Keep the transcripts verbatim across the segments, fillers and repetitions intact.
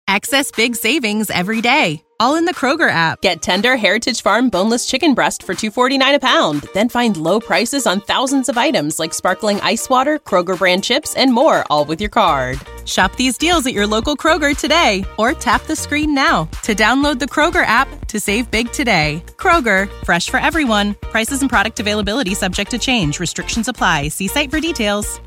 Access big savings every day, all in the Kroger app. Get tender Heritage Farm boneless chicken breast for two dollars and forty-nine cents a pound. Then find low prices on thousands of items like sparkling ice water, Kroger brand chips, and more, all with your card. Shop these deals at your local Kroger today, or tap the screen now to download the Kroger app to save big today. Kroger, fresh for everyone. Prices and product availability subject to change. Restrictions apply. See site for details.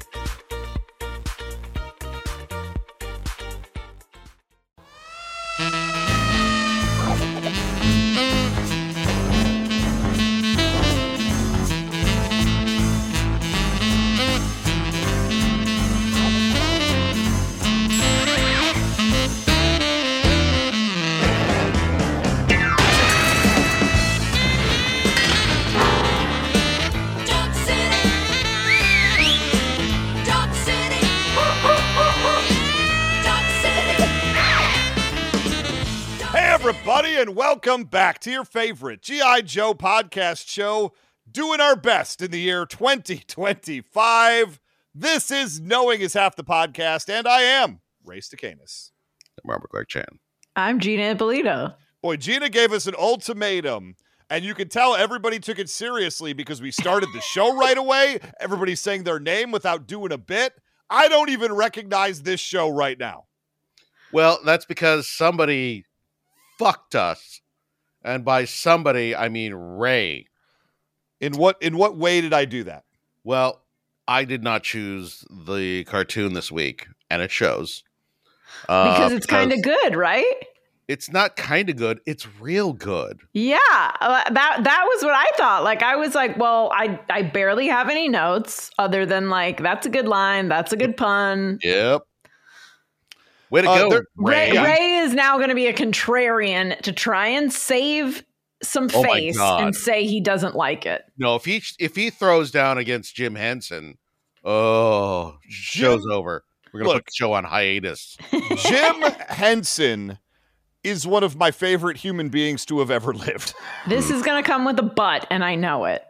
Everybody, and welcome back to your favorite G I. Joe podcast show, doing our best in the year twenty twenty-five. This is Knowing is Half the Podcast, and I am Ray Stacanis. I'm Robert Clark Chan. I'm Gina Ippolito. Boy, Gina gave us an ultimatum, and you can tell everybody took it seriously because we started the show right away. Everybody's saying their name without doing a bit. I don't even recognize this show right now. Well, that's because somebody fucked us, and by somebody I mean Ray. In what in what way did I do that? Well, I did not choose the cartoon this week, and it shows uh, because it's kind of good, right? It's not kind of good; it's real good. Yeah, uh, that that was what I thought. Like I was like, well, I I barely have any notes other than like that's a good line, that's a good pun. Yep. Way to uh, go, Ray. Ray. Ray is now going to be a contrarian to try and save some Oh my face God. and say he doesn't like it. No, if he if he throws down against Jim Henson, oh, show's over. We're gonna Look. put the show on hiatus. Jim Henson is one of my favorite human beings to have ever lived. This is going to come with a butt, and I know it.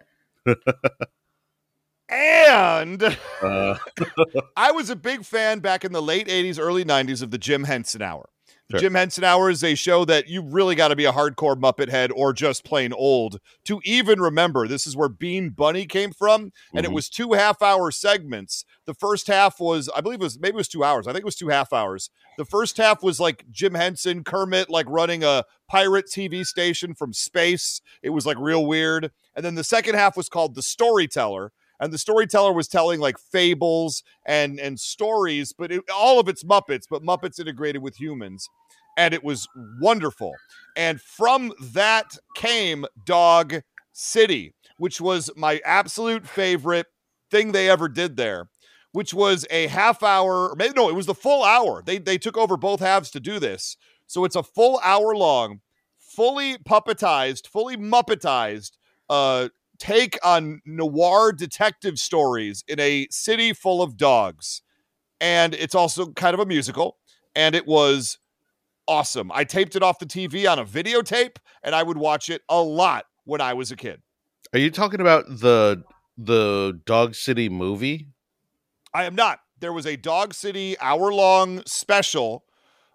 And Uh, I was a big fan back in the late eighties, early nineties of the Jim Henson Hour. The Sure. Jim Henson Hour is a show that you really got to be a hardcore Muppet head or just plain old to even remember. This is where Bean Bunny came from, and it Mhm. was two half-hour segments. The first half was, I believe it was, maybe it was two hours. I think it was two half hours. The first half was like Jim Henson, Kermit, like running a pirate T V station from space. It was like real weird. And then the second half was called The Storyteller. And the storyteller was telling like fables and and stories, but it, all of it's Muppets, but Muppets integrated with humans. And it was wonderful. And from that came Dog City, which was my absolute favorite thing they ever did there, which was a half hour, maybe no, it was the full hour. They they took over both halves to do this. So it's a full hour long, fully puppetized, fully Muppetized, uh, take on noir detective stories in a city full of dogs. And it's also kind of a musical, and it was awesome. I taped it off the T V on a videotape, and I would watch it a lot when I was a kid. Are you talking about the the Dog City movie? I am not. There was a Dog City hour-long special.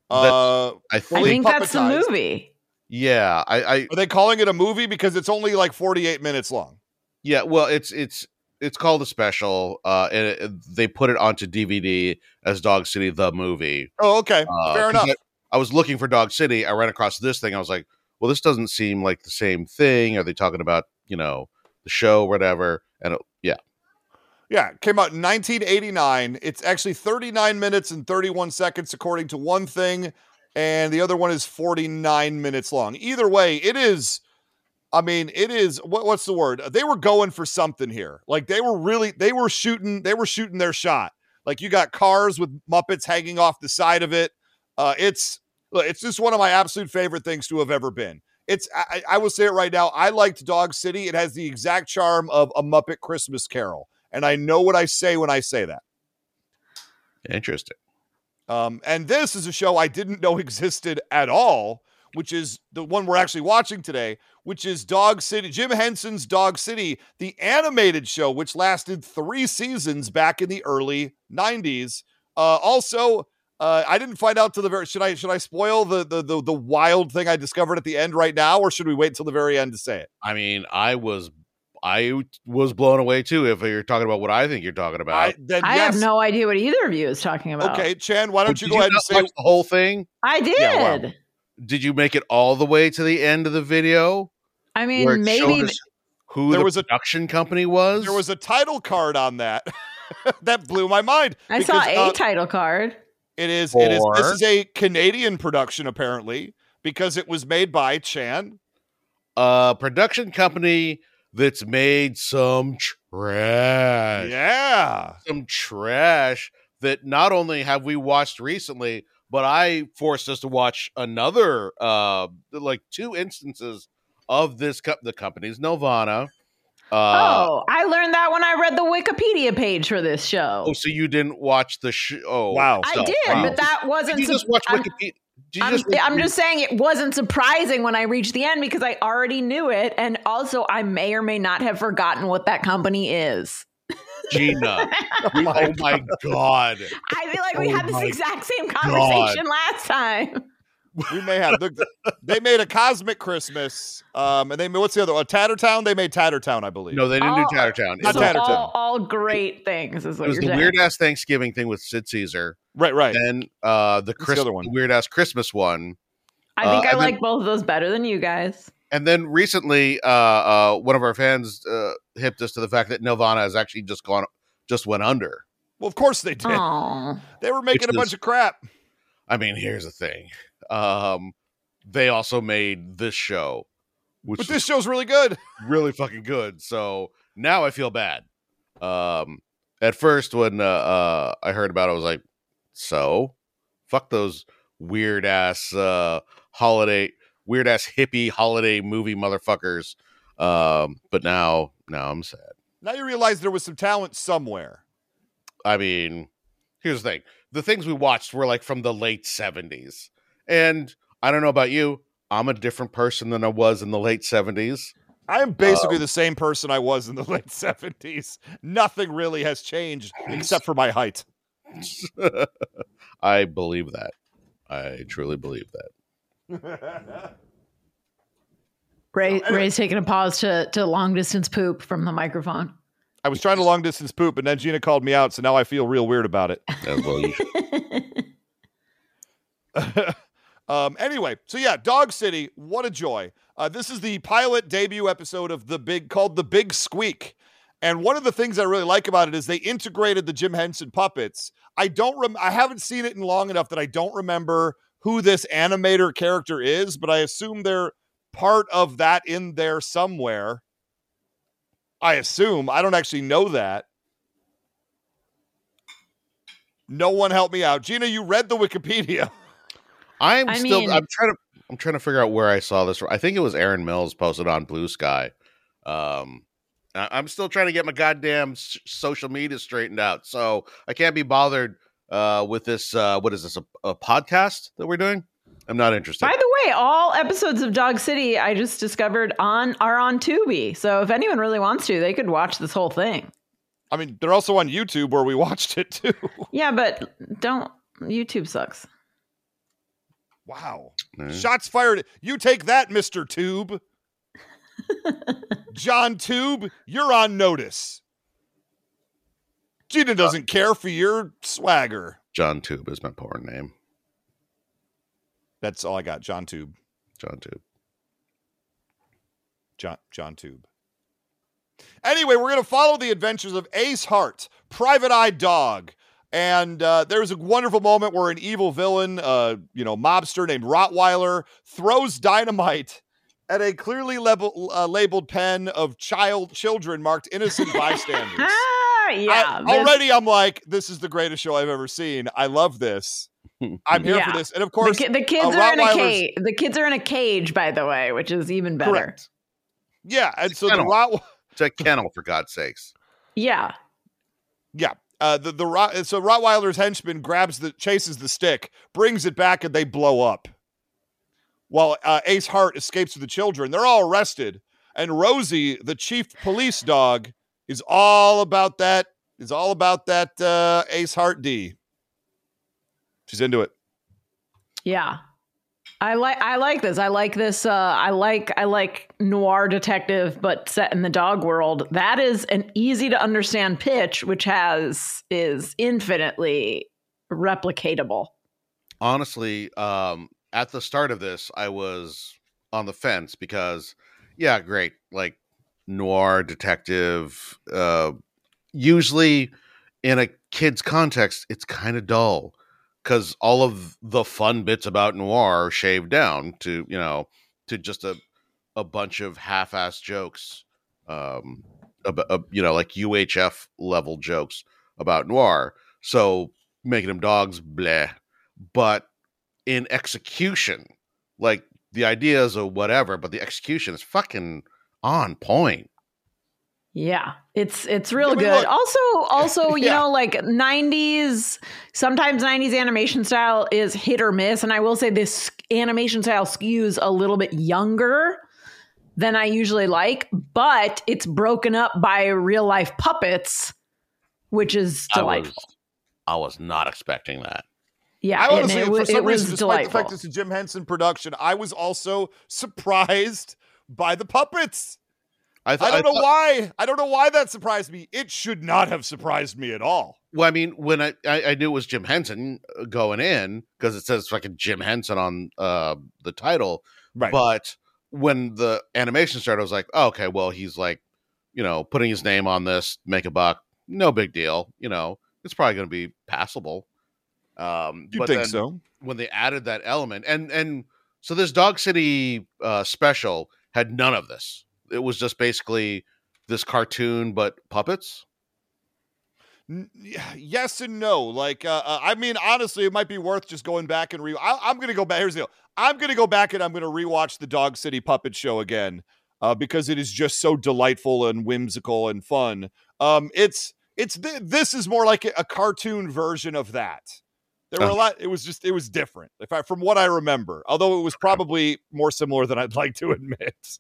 Uh, I I think, think that's the puppetized. movie. yeah, I, I Are they calling it a movie because it's only like forty-eight minutes long? yeah. Well, it's it's it's called a special, uh, and it, they put it onto D V D as Dog City the movie. Oh, okay. Uh, Fair 'cause enough. I, I was looking for Dog City. I ran across this thing. I was like, well, this doesn't seem like the same thing. Are they talking about, you know, the show or whatever? And it, yeah, Yeah, it came out in nineteen eighty-nine. It's actually thirty-nine minutes and thirty-one seconds according to one thing, and the other one is forty-nine minutes long. Either way, it is, I mean, it is, what, what's the word? They were going for something here. Like they were really, they were shooting, they were shooting their shot. Like you got cars with Muppets hanging off the side of it. Uh, it's, it's just one of my absolute favorite things to have ever been. It's, I, I will say it right now. I liked Dog City. It has the exact charm of A Muppet Christmas Carol. And I know what I say when I say that. interesting. Um, and this is a show I didn't know existed at all, which is the one we're actually watching today, which is Dog City, Jim Henson's Dog City, the animated show, which lasted three seasons back in the early nineties. Uh, also, Uh, I didn't find out till the very. Should I should I spoil the, the the the wild thing I discovered at the end right now, or should we wait till the very end to say it? I mean, I was I was blown away too. If you're talking about what I think you're talking about, I, then I yes. have no idea what either of you is talking about. Okay, Chan, why don't Well, you go did ahead and not say watch the whole thing? I did. Yeah, wow. Did you make it all the way to the end of the video? I where mean, it maybe. showed us who There the was a- production company was? there was a title card on that. That blew my mind. I saw because, a uh, title card. It is. It is. This Or- is a Canadian production, apparently, because it was made by Chan. a production company that's made some trash. Yeah. Some trash that not only have we watched recently, but I forced us to watch another, uh, like two instances of this. Co- the company's Nelvana. Uh, oh, I learned that when I read the Wikipedia page for this show. oh, so you didn't watch the show? Oh, Wow. I so- did, wow. but that wasn't. Did you just sup- watch I'm- Wikipedia? Did you I'm, just I'm just saying it wasn't surprising when I reached the end because I already knew it. And also, I may or may not have forgotten what that company is. Gina. oh my, oh my god. I feel like we Oh had this my exact same conversation last time. We may have. The, they made a Cosmic Christmas. Um, and they what's the other one? Tattertown. They made Tattertown, I believe. No, they didn't All- do Tattertown. Not So Tattertown. all, all great things is what It was you're the saying. weird ass Thanksgiving thing with Sid Caesar. right, right. Then uh, the, the Chris- other one? the weird ass Christmas one. I think uh, I and then- like both of those better than you guys. And then recently, uh, uh, one of our fans uh, hipped us to the fact that Nirvana has actually just gone, just went under. Well, of course they did. Oh, They were making Which a bunch is- of crap. I mean, here's the thing. Um, they also made this show, which But is this show's really good. really fucking good. So now I feel bad. Um, at first, when uh, uh, I heard about it, I was like, so? Fuck those weird ass uh, holiday, weird ass hippie holiday movie motherfuckers. Um, but now, now I'm sad. Now you realize there was some talent somewhere. I mean, here's the thing. The things we watched were like from the late seventies. And I don't know about you. I'm a different person than I was in the late seventies. I am basically the same person I was in the late seventies. Nothing really has changed except for my height. I believe that. I truly believe that. Ray, anyway. Ray's taking a pause to to long distance poop from the microphone. I was trying to long distance poop, and then Gina called me out, so now I feel real weird about it. As well, you should. um, anyway, so yeah, Dog City, what a joy. Uh, this is the pilot debut episode of the big called The Big Squeak. And one of the things I really like about it is they integrated the Jim Henson puppets. I don't rem- I haven't seen it in long enough that I don't remember who this animator character is, but I assume they're part of that in there somewhere. I assume. I don't actually know that. No one help me out. Gina, you read the Wikipedia. I'm I still. mean- I'm trying to. I'm trying to figure out where I saw this. I think it was Aaron Mills posted on Blue Sky. Um, I- I'm still trying to get my goddamn s- social media straightened out, so I can't be bothered uh, with this. Uh, what is this? A, a podcast that we're doing? I'm not interested. By the way, all episodes of Dog City I just discovered on are on Tubi. So if anyone really wants to, they could watch this whole thing. I mean, they're also on YouTube where we watched it too. Yeah, but don't YouTube sucks. Wow. Mm. Shots fired. You take that, Mister Tube. John Tube, you're on notice. Gina doesn't care for your swagger. John Tube is my porn name. That's all I got. John Tube. John Tube. John John Tube. Anyway, we're going to follow the adventures of Ace Hart, Private Eye Dog. And uh, there's a wonderful moment where an evil villain, uh, you know, mobster named Rottweiler throws dynamite at a clearly label, uh, labeled pen of child children marked innocent bystanders. Ah, yeah. I- this- already, I'm like, this is the greatest show I've ever seen. I love this. I'm here Yeah. for this. And of the, course, ki- the kids uh, are in a Rottweilers- cage. The kids are in a cage, by the way, which is even better. Correct. Yeah, and so the Kennel. Rott, It's a kennel, for God's sakes. Yeah. yeah, uh, the the Rott, so Rottweiler's henchman grabs the chases the stick, brings it back, and they blow up. While uh, Ace Hart escapes with the children, they're all arrested, and Rosie, the chief police dog, is all about that. Is all about that uh, Ace Hart D. She's into it. Yeah. I like I like this. I like this. Uh, I like I like noir detective, but set in the dog world. That is an easy to understand pitch, which has is infinitely replicatable. Honestly, um, at the start of this, I was on the fence because, yeah, great, like noir detective. Uh, usually, in a kid's context, it's kind of dull. Because all of the fun bits about noir are shaved down to, you know, to just a a bunch of half-assed jokes, um, ab- ab- you know, like U H F level jokes about noir. So making them dogs, bleh. But in execution, like the ideas or whatever, but the execution is fucking on point. Yeah, it's it's real I mean, good. look- also, also, you Yeah. know, like nineties, sometimes nineties animation style is hit or miss. And I will say this animation style skews a little bit younger than I usually like, but it's broken up by real life puppets, which is I delightful. was, I was not expecting that. Yeah, I and honestly, it, for wa- some it was reason, despite the delightful. fact it's a Jim Henson production, I was also surprised by the puppets. I, th- I don't know thought- why. I don't know why that surprised me. It should not have surprised me at all. Well, I mean, when I, I, I knew it was Jim Henson going in because it says fucking Jim Henson on uh, the title. Right. But when the animation started, I was like, oh, okay, well, he's like, you know, putting his name on this, make a buck, no big deal. You know, it's probably going to be passable. Um, You but think then so? when they added that element, and and so this Dog City uh, special had none of this. It was just basically this cartoon, but puppets. N- yes and no. Like, uh, uh, I mean, honestly, it might be worth just going back and re. I- I'm going to go back. Here's the deal. I'm going to go back and I'm going to rewatch the Dog City Puppet Show again uh, because it is just so delightful and whimsical and fun. Um, it's it's th- this is more like a, a cartoon version of that. There were a lot. It was just it was different. If I, from what I remember, although it was probably more similar than I'd like to admit.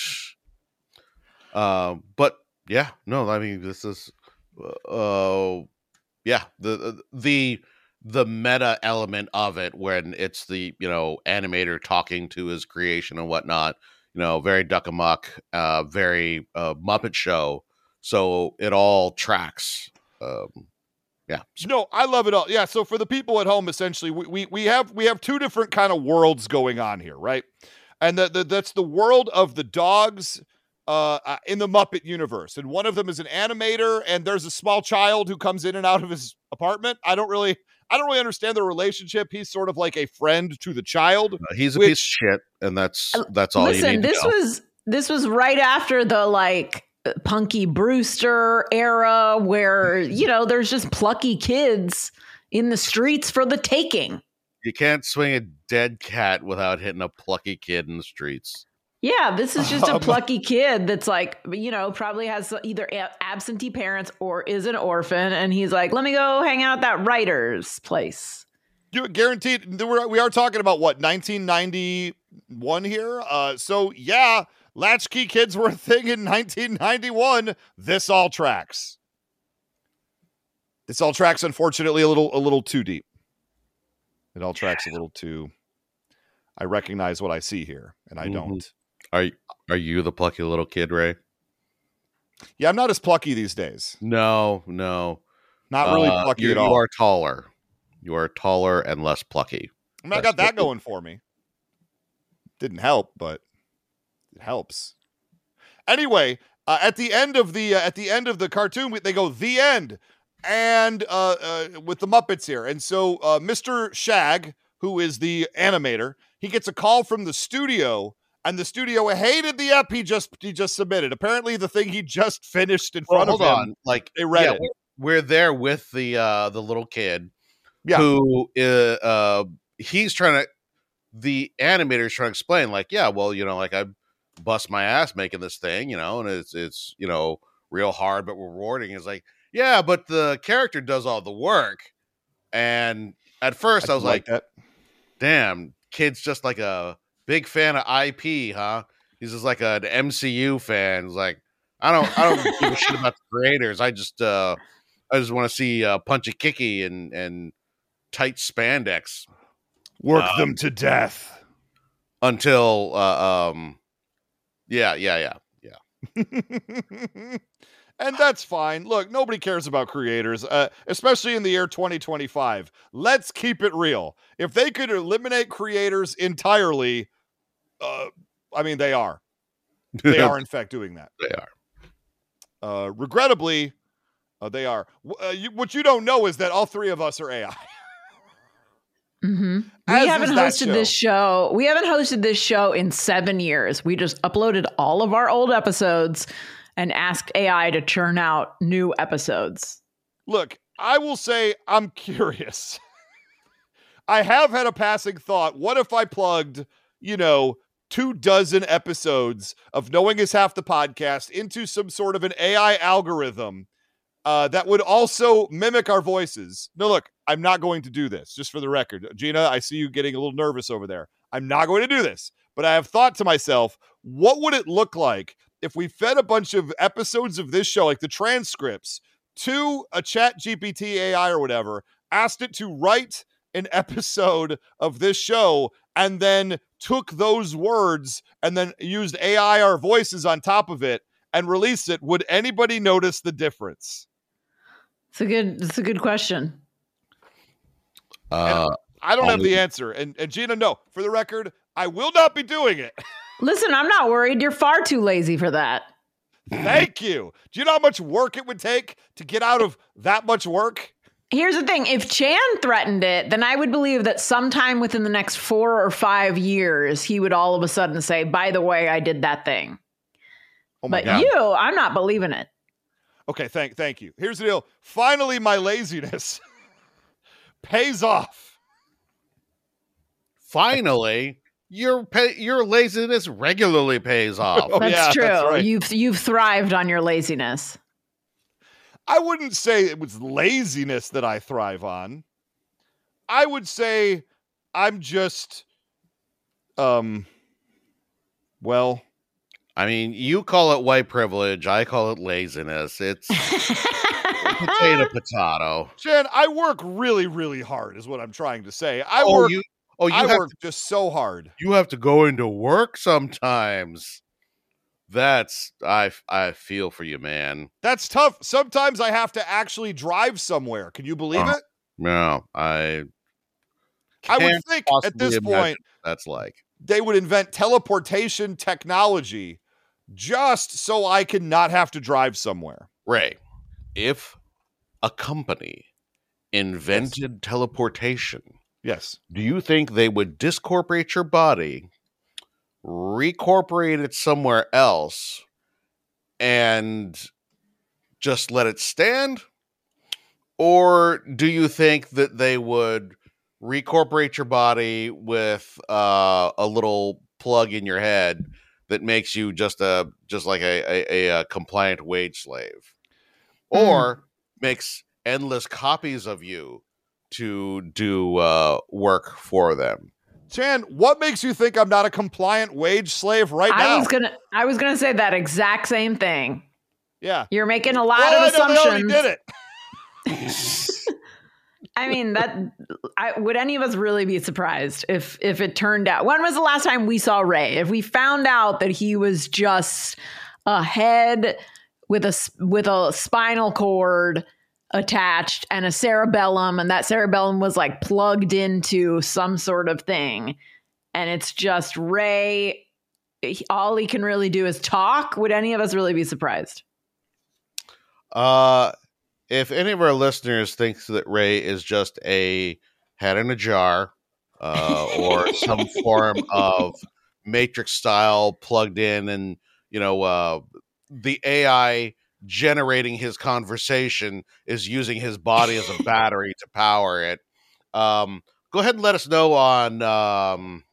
Um, but yeah, no, I mean, this is, uh, yeah, the the the meta element of it when it's the, you know, animator talking to his creation and whatnot, you know, very Duck Amuck, uh, very uh, Muppet Show, so it all tracks. Um, yeah, No, I love it all. Yeah. So for the people at home, essentially, we we, we have we have two different kind of worlds going on here, right? And the, the, that's the world of the dogs uh, uh, in the Muppet universe. And one of them is an animator, and there's a small child who comes in and out of his apartment. I don't really, I don't really understand the relationship. He's sort of like a friend to the child. Uh, he's a Which- piece of shit, and that's that's all Listen, you need this to know. was this was right after the like Punky Brewster era where, you know, there's just plucky kids in the streets for the taking. You can't swing a dead cat without hitting a plucky kid in the streets. Yeah, this is just a Um, plucky kid that's like, you know, probably has either a- absentee parents or is an orphan. And he's like, let me go hang out at that writer's place. You guaranteed. We're, we are talking about what nineteen ninety-one here. Uh, so yeah, latchkey kids were a thing in nineteen ninety-one. This all tracks. This all tracks. Unfortunately, a little a little too deep. It all tracks a little too. I recognize what I see here, and I Mhm. don't. Are are you the plucky little kid, Ray? Yeah, I'm not as plucky these days. No, no. Not really Uh, plucky you, at all. You are taller. You are taller and less plucky. I mean, I got that going for me. Didn't help, but it helps. Anyway, uh, at the end of the uh, at the end of the cartoon, we- they go the end, and uh, uh, with the Muppets here, and so uh, Mister Shag, who is the animator, he gets a call from the studio, and the studio hated the ep he just he just submitted. Apparently, the thing he just finished in Well, front hold of him. on. Like they read yeah, it. we're- We're there with the uh, the little kid Yeah. who uh, uh, he's trying to. The animator's trying to explain, like, yeah, well, you know, like I bust my ass making this thing, you know, and it's it's you know real hard but rewarding. It's like, yeah, but the character does all the work. And at first, I, was like, that. damn, kid's just like a big fan of I P, huh? He's just like an M C U fan. He's like, I don't, I don't give a shit about the creators. I just, uh, I just want to see uh, Punchy Kicky and and tight spandex. Work Um, them to death. Until, uh, um, yeah, yeah, yeah, yeah. And that's fine. Look, nobody cares about creators, uh, especially in the year twenty twenty-five. Let's keep it real. If they could eliminate creators entirely, uh, I mean, they are. They are, in fact, doing that. They are. Uh, regrettably, uh, they are. Uh, you, what you don't know is that all three of us are A I. Mm-hmm. As We haven't is that hosted show. this show. We haven't hosted this show in seven years. We just uploaded all of our old episodes and asked A I to churn out new episodes. Look, I will say I'm curious. I have had a passing thought. What if I plugged, you know, two dozen episodes of Knowing Is Half the Podcast into some sort of an A I algorithm uh, that would also mimic our voices? No, look, I'm not going to do this, just for the record. Gina, I see you getting a little nervous over there. I'm not going to do this. But I have thought to myself, what would it look like if we fed a bunch of episodes of this show, like the transcripts, to a Chat G P T A I or whatever, asked it to write an episode of this show, and then took those words and then used A I our voices on top of it and released it? Would anybody notice the difference? It's a good. It's a good question. Uh, I don't have Um, the answer. And, and Gina, no, for the record, I will not be doing it. Listen, I'm not worried. You're far too lazy for that. Thank you. Do you know how much work it would take to get out of that much work? Here's the thing. If Chan threatened it, then I would believe that sometime within the next four or five years, he would all of a sudden say, by the way, I did that thing. Oh my But God. you, I'm not believing it. Okay, thank thank you. Here's the deal. Finally, my laziness pays off. finally, your pay, your laziness regularly pays off. Oh, That's yeah, true. that's right. You've you've thrived on your laziness. I wouldn't say it was laziness that I thrive on. I would say I'm just, um, well, I mean, you call it white privilege. I call it laziness. It's potato, potato. Jen, I work really, really hard is what I'm trying to say. I oh, work, you, oh, you I have work just so hard. you have to go into work sometimes. That's I I feel for you, man. That's tough. Sometimes I have to actually drive somewhere. Can you believe Uh, it? No, I I would can't think at possibly this imagine point what that's like. they would invent teleportation technology just so I can not have to drive somewhere. Ray, if a company invented teleportation, Yes. do you think they would discorporate your body, recorporate it somewhere else, and just let it stand? Or do you think that they would recorporate your body with uh, a little plug in your head that makes you just a just like a, a, a, a compliant wage slave, or makes endless copies of you to do uh, work for them? Chan, what makes you think I'm not a compliant wage slave right I now? was gonna I was gonna say that exact same thing. yeah. You're making a lot Well, of I know they already assumptions. did it. I mean, that I, would any of us really be surprised if if it turned out? When was the last time we saw Ray? If we found out that he was just a head with a s- with a spinal cord attached and a cerebellum, and that cerebellum was like plugged into some sort of thing, and it's just Ray, he- all he can really do is talk, would any of us really be surprised? Uh, if any of our listeners thinks that Ray is just a head in a jar, uh, or some form of Matrix style plugged in, and you know, uh, the A I generating his conversation is using his body as a battery to power it, um, go ahead and let us know on. Um,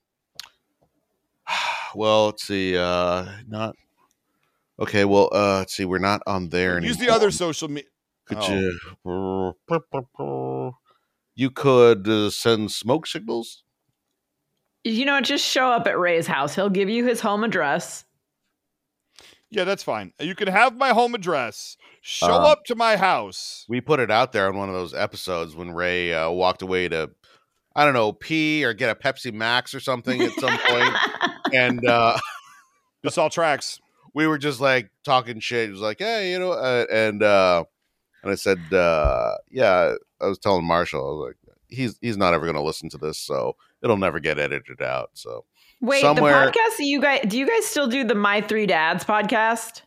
well, let's see. Uh, not okay. Well, uh, let's see. We're not on there anymore. Use the other social media. Could Oh. you? You could uh, send smoke signals. You know, just show up at Ray's house. He'll give you his home address. Yeah, that's fine. You can have my home address. Show Um, up to my house. We put it out there on one of those episodes when Ray uh, walked away to, I don't know, pee or get a Pepsi Max or something at some point. And uh, This all tracks. we were just like talking shit. He was like, hey, you know, uh, and uh, and I said, uh, yeah, I was telling Marshall, I was like, he's he's not ever going to listen to this, so it'll never get edited out. So Wait, somewhere- the podcast that you guys do you guys still do the My Three Dads podcast?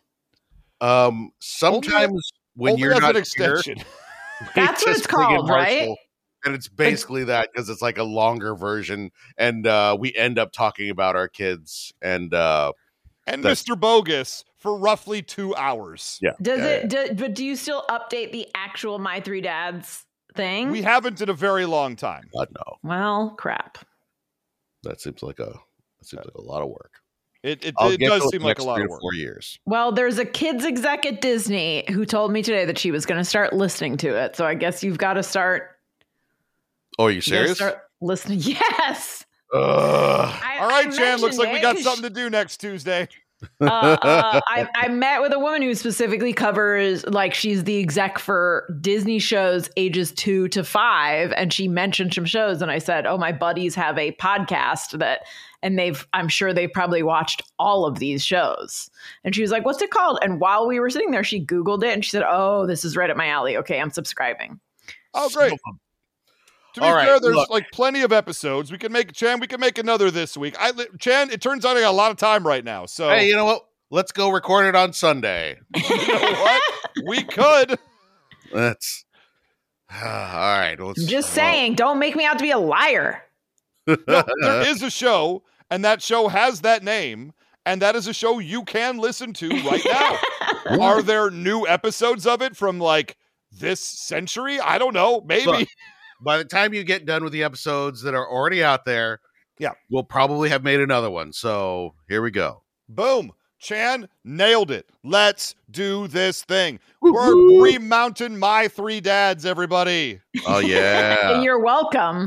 um, sometimes when Only you're as not an here, extension. we That's what just it's bring in called, right? Marshall, and it's basically that because it's like a longer version, and uh, we end up talking about our kids and uh, and That's- Mister Bogus for roughly two hours. yeah. Does yeah, it? Do, but do you still update the actual My Three Dads thing? We haven't in a very long time. God, no, well, crap. that seems like a that seems like a lot of work. It it, I'll it get does to seem the like next a lot three of to work. Four years. Well, there's a kids exec at Disney who told me today that she was going to start listening to it. So I guess you've got to start. Oh, are you you gotta serious? Start listening. Yes. Ugh. I, All right, I Jan, looks mentioned like we it got 'cause something to do next Tuesday. uh, uh, I, I met with a woman who specifically covers, like, she's the exec for Disney shows ages two to five, and she mentioned some shows, and I said, "Oh, my buddies have a podcast that, and they've, I'm sure they've probably watched all of these shows." And she was like, "What's it called?" And while we were sitting there, she Googled it, and she said, "Oh, this is right up my alley. Okay, I'm subscribing." Oh, great. To be All right, fair, there's look. like plenty of episodes. We can make Chan. We can make another this week. I li- Chan. It turns out I got a lot of time right now. So Hey, you know what? Let's go record it on Sunday. you know what? We could. That's all right. Let's, I'm just well, saying, don't make me out to be a liar. No, there is a show, and that show has that name, and that is a show you can listen to right now. Are there new episodes of it from like this century? I don't know. Maybe. Look, by the time you get done with the episodes that are already out there, Yeah. we'll probably have made another one. So here we go. Boom. Chan nailed it. Let's do this thing. We're remounting My Three Dads, everybody. Oh yeah. You're welcome.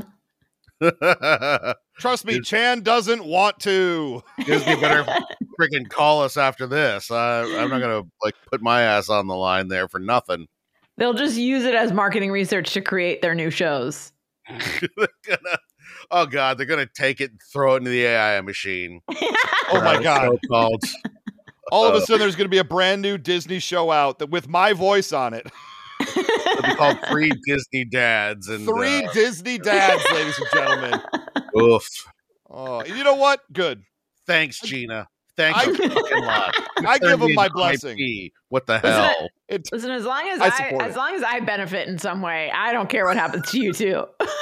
Trust me, Chan doesn't want to. Disney better freaking call us after this. Uh, I'm not gonna like put my ass on the line there for nothing. They'll just use it as marketing research to create their new shows. They're gonna, oh god, they're gonna take it and throw it into the A I machine. Oh my Uh, God. so-called. All of a sudden, there's going to be a brand new Disney show out that with my voice on it. It'll be called Three Disney Dads and Three uh, Disney dads, ladies and gentlemen. oof. Oh, you know what? Good. Thanks, Gina. Thanks I- a fucking lot. I give Turned me them my into blessing. I P. What the Listen, hell? It, Listen, as long as I I, support as it. long as I benefit in some way, I don't care what happens to you too.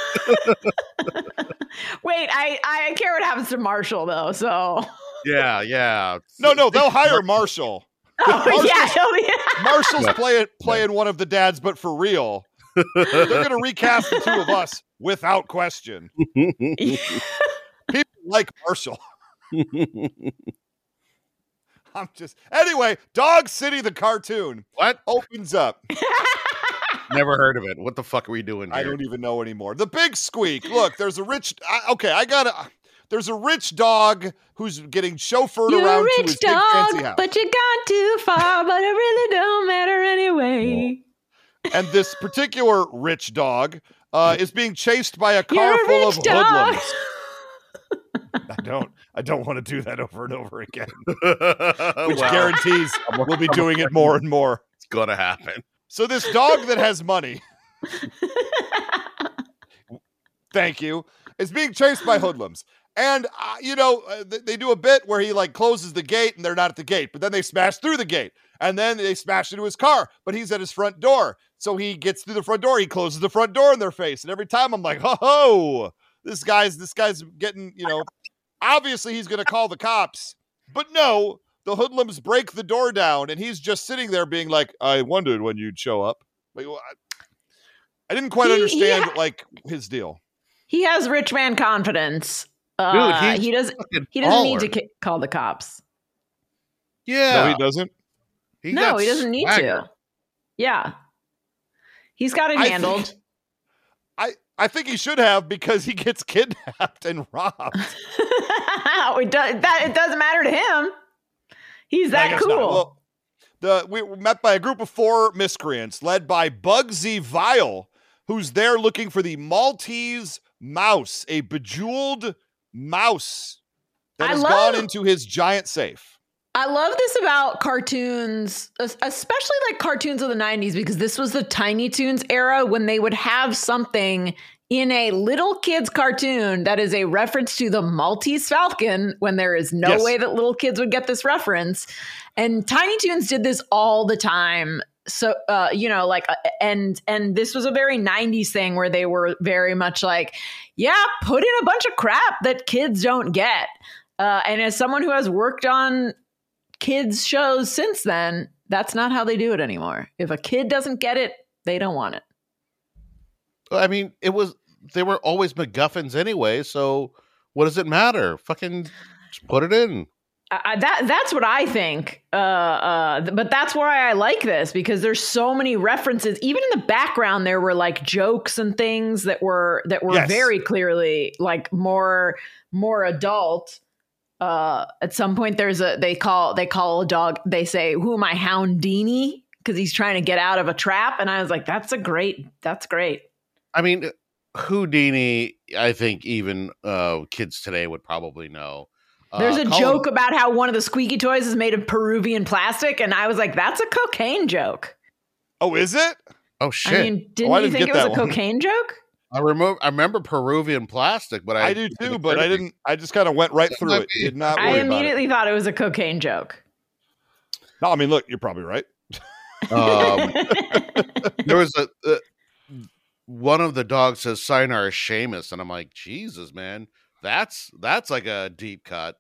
Wait, I I care what happens to Marshall though. So Yeah, yeah. no, no, they'll hire Marshall. oh, yeah, he'll be- Marshall's Yeah. playing playing one of the dads, but for real. They're going to recast the two of us without question. People like Marshall. I'm just anyway. Dog City, the cartoon What? opens up. Never heard of it. What the fuck are we doing here? I don't even know anymore. The Big Squeak. Look, there's a rich. I, okay, I got to There's a rich dog who's getting chauffeured You're around a to rich his big fancy dog, house. but you gone too far. But it really don't matter anyway. And this particular rich dog uh, is being chased by a car You're a full rich of dog. hoodlums. I don't. I don't want to do that over and over again. Which Well, guarantees we'll be doing it more and more. it's gonna happen. So this dog that has money, thank you, is being chased by hoodlums. And, uh, you know, uh, th- they do a bit where he, like, closes the gate and they're not at the gate. But then they smash through the gate. And then they smash into his car. But he's at his front door. So he gets through the front door. He closes the front door in their face. And every time I'm like, ho, ho, this guy's, this guy's getting, you know, obviously he's going to call the cops. But no, the hoodlums break the door down. And he's just sitting there being like, I wondered when you'd show up. Like, well, I, I didn't quite He- he understand, ha- like, his deal. He has rich man confidence. Uh, Dude, he's he doesn't. fucking He doesn't need to baller. ca- call the cops. Yeah. No, he doesn't. He no, got he doesn't need swagger. to. Yeah, he's got it I handled. think- I, I think he should have because he gets kidnapped and robbed. it, does, that, it doesn't matter to him. He's I that guess cool. not. Well, the we were met by a group of four miscreants led by Bugsy Vile, who's there looking for the Maltese mouse, a bejeweled mouse that I has love- gone into his giant safe. I love this about cartoons, es- especially like cartoons of the nineties, because this was the Tiny Toons era when they would have something in a little kid's cartoon that is a reference to the Maltese Falcon when there is no Yes. way that little kids would get this reference. And Tiny Toons did this all the time. So, uh, you know, like, uh, and, and this was a very nineties thing where they were very much like, yeah, put in a bunch of crap that kids don't get. Uh, and as someone who has worked on kids shows since then, that's not how they do it anymore. If a kid doesn't get it, they don't want it. I mean, it was they were always MacGuffins anyway, so what does it matter? Fucking just put it in. I, that that's what I think. Uh, uh, but that's why I like this, because there's so many references. Even in the background, there were like jokes and things that were that were Yes. very clearly like more more adult. Uh, at some point, there's a they call they call a dog. They say, "Who am I, Houndini?" Because he's trying to get out of a trap. And I was like, "That's a great. That's great." I mean, Houdini, I think even uh, kids today would probably know. Uh, There's a Colin- joke about how one of the squeaky toys is made of Peruvian plastic, and I was like, "That's a cocaine joke." Oh, is it? Oh shit! I mean, didn't Oh, I you didn't think get it was that a one. cocaine joke? I remember. I remember Peruvian plastic, but I, I, do too, but I didn't. I just kind of went right That through might it. be. Did not I worry about it. immediately thought it was a cocaine joke. No, I mean, look, you're probably right. Um, there was a uh, one of the dogs says "Sayonara Seamus," and I'm like, Jesus, man, that's that's like a deep cut.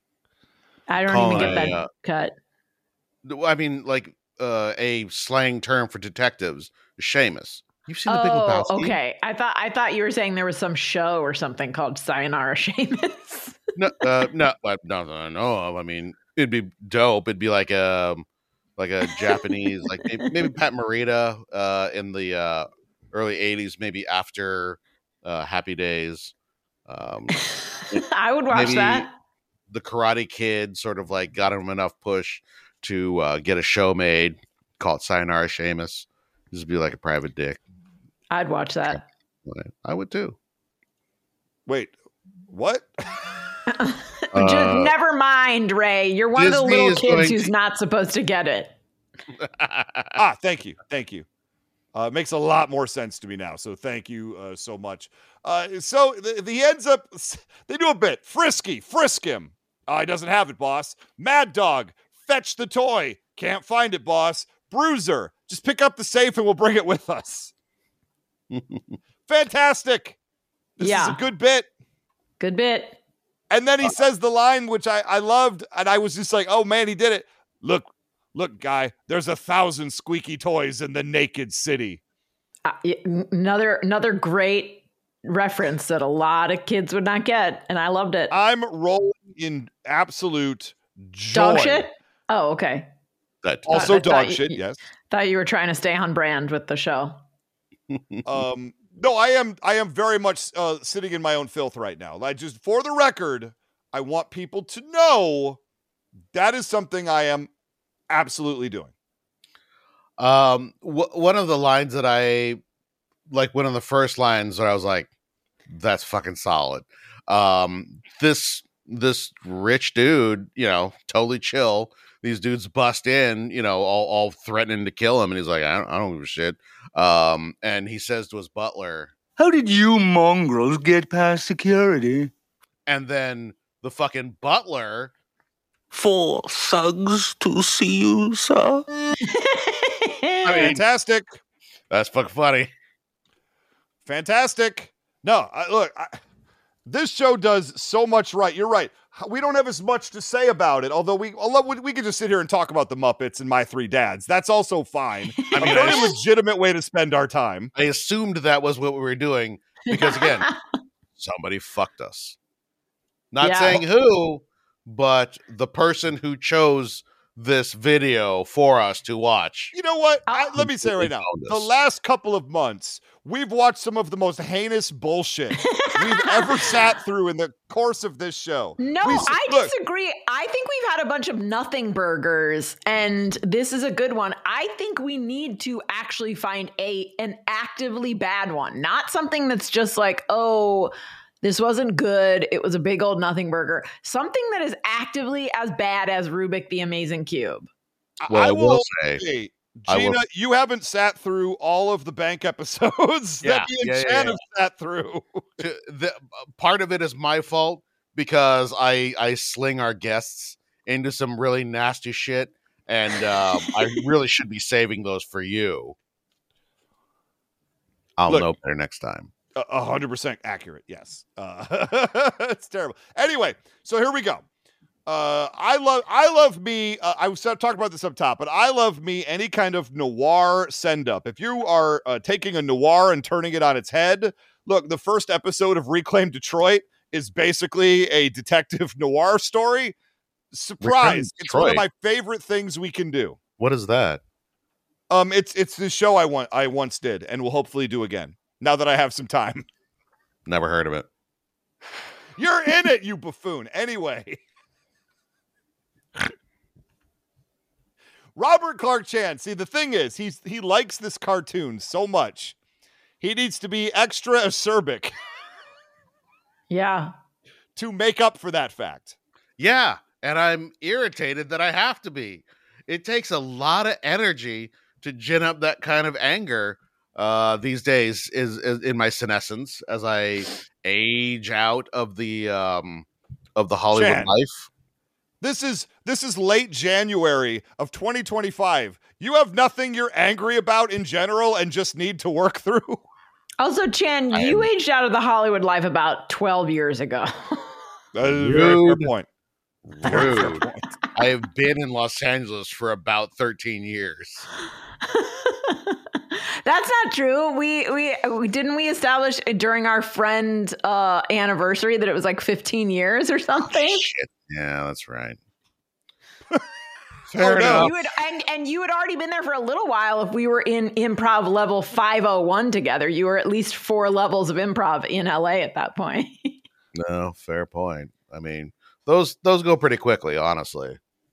I don't Colin, even get that I, uh, cut. I mean, like uh, a slang term for detectives, Seamus. You've seen the Big Oh, Lebowski? okay. I thought I thought you were saying there was some show or something called Sayonara Seamus. No, uh, no, uh, no, no, no. I mean, it'd be dope. It'd be like a like a Japanese, like maybe, maybe Pat Morita uh, in the uh, early eighties, maybe after uh, Happy Days. Um, I would watch maybe that. the Karate Kid sort of like got him enough push to uh, get a show made called Sayonara Seamus. Just be like a private dick. I'd watch that. I would too. Wait, what? Just Uh, never mind, Ray. You're one of the Disney little is kids going who's to- not supposed to get it. ah, thank you, thank you. Uh, it makes a lot more sense to me now. So thank you uh, so much. Uh, so the, the ends up, they do a bit. Frisky, frisk him. Uh, he doesn't have it, boss. Mad Dog, fetch the toy. Can't find it, boss. Bruiser, just pick up the safe and we'll bring it with us. Fantastic. This is Yeah. a good bit. Good bit. And then he says the line, which I, I loved, and I was just like, oh man, he did it. Look, look, guy, there's a thousand squeaky toys in the naked city. Uh, y- another another great reference that a lot of kids would not get, and I loved it. I'm rolling in absolute joy. Dog shit. Oh, okay. That- Also I thought dog you- shit, you- yes. Thought you were trying to stay on brand with the show. Um, no, I am I am very much uh, sitting in my own filth right now. Like, just for the record, I want people to know that is something I am absolutely doing. Um, w- one of the lines that I like, one of the first lines that I was like, "That's fucking solid." Um, this this rich dude, you know, totally chill. These dudes bust in, you know, all all threatening to kill him, and he's like, "I don't, I don't give a shit." Um, and he says to his butler, How did you mongrels get past security? and then the fucking butler. Four thugs to see you, sir. I mean, Fantastic. that's fucking funny. Fantastic. No, I, look, I, this show does so much right. You're right. We don't have as much to say about it, although we although we, we could just sit here and talk about the Muppets and My Three Dads. That's also fine. I mean, a very I- legitimate way to spend our time. I assumed that was what we were doing because again, somebody fucked us. Not Yeah. saying who, but the person who chose this video for us to watch. You know what? I, let me say right now, the last couple of months, we've watched some of the most heinous bullshit we've ever sat through in the course of this show. No, we, I look, disagree. I think we've had a bunch of nothing burgers, and this is a good one. I think we need to actually find a an actively bad one, not something that's just like, oh, this wasn't good. It was a big old nothing burger. Something that is actively as bad as Rubik the Amazing Cube. Well, I, I will will say, say, I Gina, will- you haven't sat through all of the bank episodes Yeah, that me and yeah, yeah, Chan yeah. have sat through. to- the, part of it is my fault because I I sling our guests into some really nasty shit, and um, I really should be saving those for you. I'll Look, know better next time. A hundred percent accurate. Yes. Uh, it's terrible. Anyway, so here we go. Uh, I love, I love me. Uh, I was talking about this up top, but I love me any kind of noir send up. If you are uh, taking a noir and turning it on its head, look, the first episode of Reclaim Detroit is basically a detective noir story. Surprise! It's one of my favorite things we can do. What is that? Um, it's it's the show I want I once did and will hopefully do again now that I have some time. Never heard of it. You're in it, you buffoon. Anyway. Robert Clark Chan. See, the thing is, he's he likes this cartoon so much. He needs to be extra acerbic Yeah. to make up for that fact. Yeah, and I'm irritated that I have to be. It takes a lot of energy to gin up that kind of anger uh, these days is, is in my senescence as I age out of the um, of the Hollywood Chan. life. This is this is late January of twenty twenty-five. You have nothing you're angry about in general and just need to work through. Also, Chan, I you am- aged out of the Hollywood life about twelve years ago. That is a very fair Rude. point. Very fair Rude. point. I have been in Los Angeles for about thirteen years. That's not true. We, we we didn't we establish during our friend uh, anniversary that it was like fifteen years or something. Shit. Yeah, that's right. Fair Oh, enough. no. You had, and and you had already been there for a little while. If we were in improv level five oh one together, you were at least four levels of improv in L A at that point. No, fair point. I mean, those those go pretty quickly, honestly.